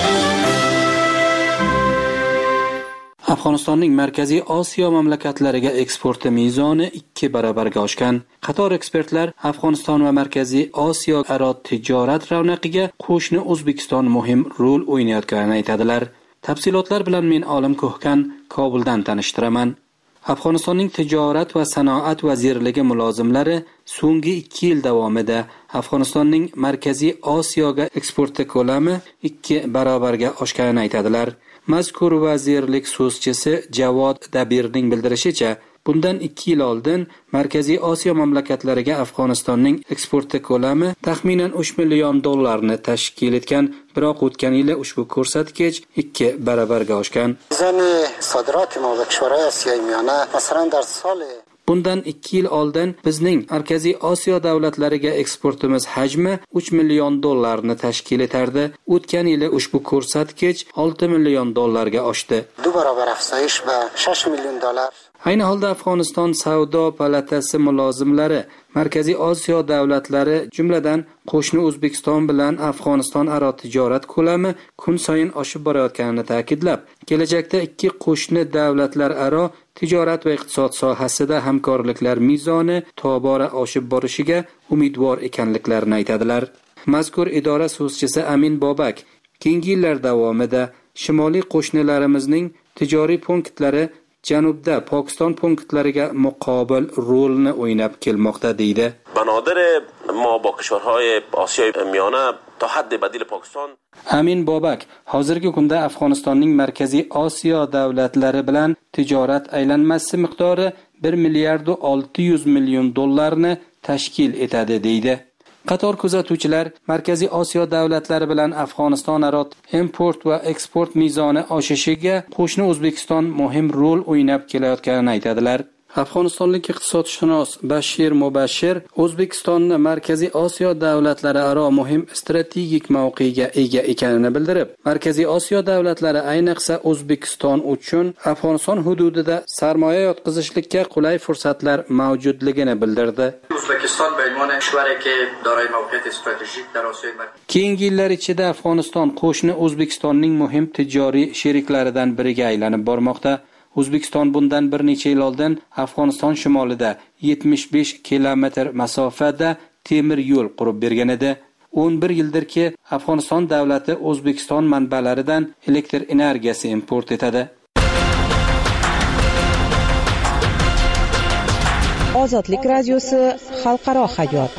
Afg'onistonning Markaziy Osiyo mamlakatlariga eksporti mezoni ikki barobarga oshgan. Qator ekspertlar Afg'oniston va Markaziy Osiyo aro tijorat ravnaqiga qo'shni O'zbekiston muhim rol o'ynayotganini aytadilar. Tafsilotlar bilan men Olim Ko'hkan Kobuldan tanishtiraman. Afg'onistonning tijorat va sanoat vazirligi mulozimlari so'nggi ikki yil davomida Afg'onistonning Markaziy Osiyoga eksporti ko'lami ikki barobarga oshganini aytadilar. Mazkur vazirlik so'zchisi Javod Dabirning bildirishicha, bundan ikki yil oldin Markaziy Osiyo mamlakatlariga Afg'onistonning eksporti ko'lami taxminan uch million dollarni tashkil etgan, biroq o'tgan yili ushbu ko'rsatkich ikki barobarga oshgan. Bundan ikki yil oldin bizning Markaziy Osiyo davlatlariga eksportimiz hajmi uch million dollarni tashkil etardi. O'tgan yili ushbu ko'rsatkich olti million dollarga oshdi. Du barobar afzayish va shsh million dollar. Ayni holda Afg'oniston savdo palatasi mulozimlari Markaziy Osiyo davlatlari, jumladan qo'shni O'zbekiston bilan Afg'oniston aro tijorat ko'lami kun sayin oshib borayotganini ta'kidlab, kelajakda ikki qo'shni davlatlar aro tijorat va iqtisod sohasida hamkorliklar mezoni tobora oshib borishiga umidvor ekanliklarini aytadilar. Mazkur idora so'zchisi Amin Bobak keyingi yillar davomida shimoliy qo'shnilarimizning tijoriy punktlari janubda Pokiston punktlariga muqobil rolni o'ynab kelmoqda deydi. بنادر ما با کشورهای آسیای میانه تا حد بدیل پاکستان. Amin Bobak hozirgi kunda Afg'onistonning Markaziy Osiyo davlatlari bilan tijorat aylanmasi miqdori bir milliard olti yuz million dollarni tashkil etadi deydi. Qator kuzatuvchilar Markaziy Osiyo davlatlari bilan Afg'oniston aro import va eksport mezoni oshishiga qo'shni O'zbekiston muhim rol o'ynab kelayotganini aytadilar. Afg'onistonlik iqtisodshunos Bashir Mubashir O'zbekistonni Markaziy Osiyo davlatlari aro muhim strategik mavqega ega ekanini bildirib, Markaziy Osiyo davlatlari ayniqsa O'zbekiston uchun Afg'oniston hududida sarmoya yotqizishlikka qulay fursatlar mavjudligini bildirdi. O'zbekiston beymoni kishvariki دارای موقعیت استراتژیک در آسیای مرکزی. Keyingi yillar ichida Afg'oniston qo'shni O'zbekistonning muhim tijoriy sheriklaridan biriga aylanib bormoqda. O'zbekiston bundan bir necha yil oldin Afg'oniston shimolida yetmish besh kilometr masofada temir yo'l qurib bergan edi. o'n bir yildirki Afg'oniston davlati O'zbekiston manbalaridan elektr energiyasi import etadi. Ozodlik radiosi xalqaro hayot.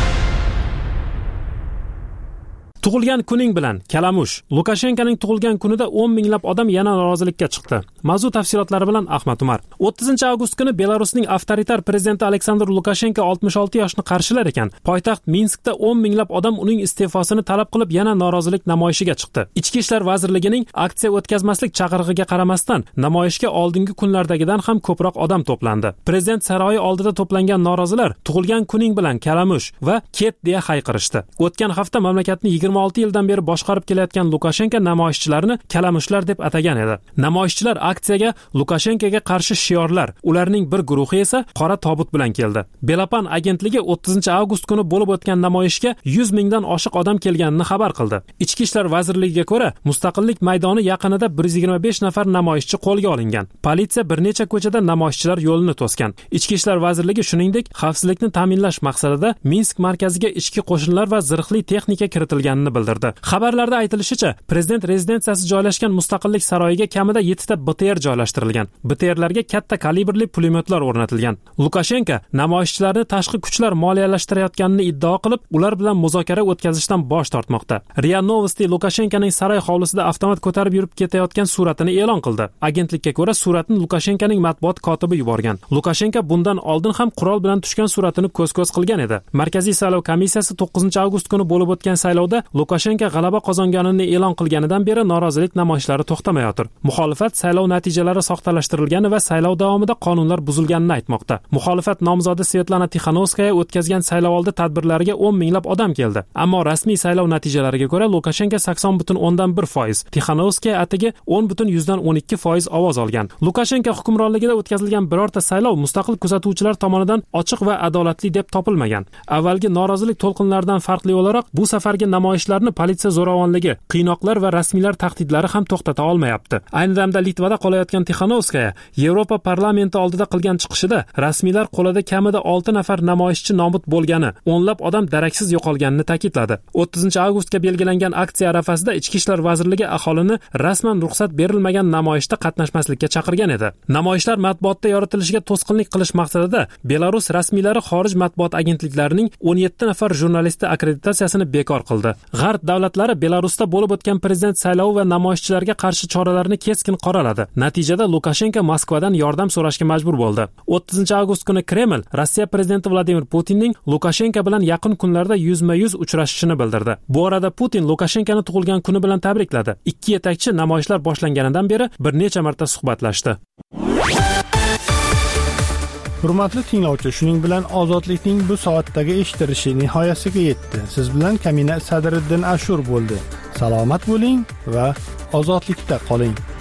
Tug'ilgan kuning bilan Kalamush. Lukashenkoning tug'ilgan kunida o'n minglab odam yana norozilikka chiqdi. Mavzu tafsilotlari bilan Ahmad Umar. o'ttizinchi avgust kuni Belarusning avtoritar prezidenti Aleksandr Lukashenko oltmish olti yoshni qarshilar ekan. Poytaxt Minskda o'n minglab odam uning iste'fosini talab qilib yana norozilik namoyishiga chiqdi. Ichki ishlar vazirligining aksiya o'tkazmaslik chaqirig'iga qaramasdan namoyishga oldingi kunlardagidan ham ko'proq odam to'plandi. Prezident saroyi oldida to'plangan norozilar tug'ilgan kuning bilan Kalamush va ket deya hayqirishdi. O'tgan hafta mamlakatni yigirma olti yildan beri boshqarib kelayotgan Lukashenko namoyishchilarni kalamushlar deb atagan edi. Namoyishchilar aksiyaga Lukashenkoga qarshi shiorlar, ularning bir guruhi esa qora tobut bilan keldi. Belapan agentligi o'ttizinchi avgust kuni bo'lib o'tgan namoyishga yuz mingdan oshiq odam kelganini xabar qildi. Ichki ishlar vazirligiga ko'ra, Mustaqillik maydoni yaqinida bir yuz yigirma besh nafar namoyishchi qo'lga olingan. Politsiya bir necha ko'chada namoyishchilar yo'lini to'sgan. Ichki ishlar vazirligi shuningdek, xavfsizlikni ta'minlash maqsadida Minsk markaziga ichki qo'shinlar va zirhli texnika kiritilgan bildirdi. Xabarlarda aytilishicha, prezident rezidensiyasi joylashgan Mustaqillik saroyiga kamida yettita B T B T R joylashtirilgan. B T R'larga katta kalibrli pulemyotlar o'rnatilgan. Lukashenko namoyishchilarni tashqi kuchlar moliyalashtirayotganini iddao qilib, ular bilan muzokara o'tkazishdan bosh tortmoqda. RIA Novosti Lukashenkoning saroy hovlisida avtomat ko'tarib yurib ketayotgan suratini e'lon qildi. Agentlikka ko'ra, suratni Lukashenkoning matbuot kotibi yuborgan. Lukashenko bundan oldin ham qurol bilan tushgan suratini ko'z-ko'z qilgan edi. Markaziy saylov komissiyasi to'qqizinchi avgust kuni bo'lib o'tgan saylovda Lukashenko g'alaba qozonganini e'lon qilganidan beri norozilik namoyishlari to'xtamayotir. Muxolifat saylov natijalari soxtalashtirilgani va saylov davomida qonunlar buzilganini aytmoqda. Muxolifat nomzodi Svetlana Tixanovskaya o'tkazgan saylovoldi tadbirlariga o'n minglab odam keldi. Ammo rasmiy saylov natijalariga ko'ra Lukashenko sakson butun o'ndan bir foiz, Tixanovskaya atigi o'n butun yuzdan o'n ikki foiz ovoz olgan. Lukashenko hukmronligida o'tkazilgan birorta saylov mustaqil kuzatuvchilar tomonidan ochiq va adolatli deb topilmagan. Avvalgi norozilik to'lqinlaridan farqli o'laroq bu safargi namoyishlarni politsiya zo'ravonligi, qiynoqlar va rasmiylar tahdidlari ham to'xtata olmayapti. Ayni damda Litvada qolayotgan Tixanovskaya Yevropa parlamenti oldida qilgan chiqishida rasmiylar qo'lida kamida olti nafar namoyishchi nobud bo'lgani, o'nlab odam daraksiz yo'qolganini ta'kidladi. o'ttizinchi avgustga belgilangan aksiya arafasida Ichki ishlar vazirligi aholini rasman ruxsat berilmagan namoyishda qatnashmaslikka chaqirgan edi. Namoyishlar matbuotda yoritilishiga to'sqinlik qilish maqsadida Belarus rasmiylari xorij matbuot agentliklarining o'n yetti nafar jurnalisti akkreditatsiyasini bekor qildi. G'arb davlatlari Belarusda bo'lib o'tgan prezident saylovi va namoyishchilarga qarshi choralarni keskin qoraladi. Natijada Lukashenko Moskvadan yordam so'rashga majbur bo'ldi. o'ttizinchi avgust kuni Kreml Rossiya prezidenti Vladimir Putinning Lukashenko bilan yaqin kunlarda yuzma-yuz uchrashishini bildirdi. Bu orada Putin Lukashenkoni tug'ilgan kuni bilan tabrikladi. Ikki yetakchi namoyishlar boshlanganidan beri bir necha marta suhbatlashdi. Hurmatli tinglovchi, shuning bilan ozodlikning bu soatdagi eshitilishi nihoyasiga yetdi. Siz bilan Kamina Sadriddin Ashur bo'ldi. Salomat bo'ling va ozodlikda qoling.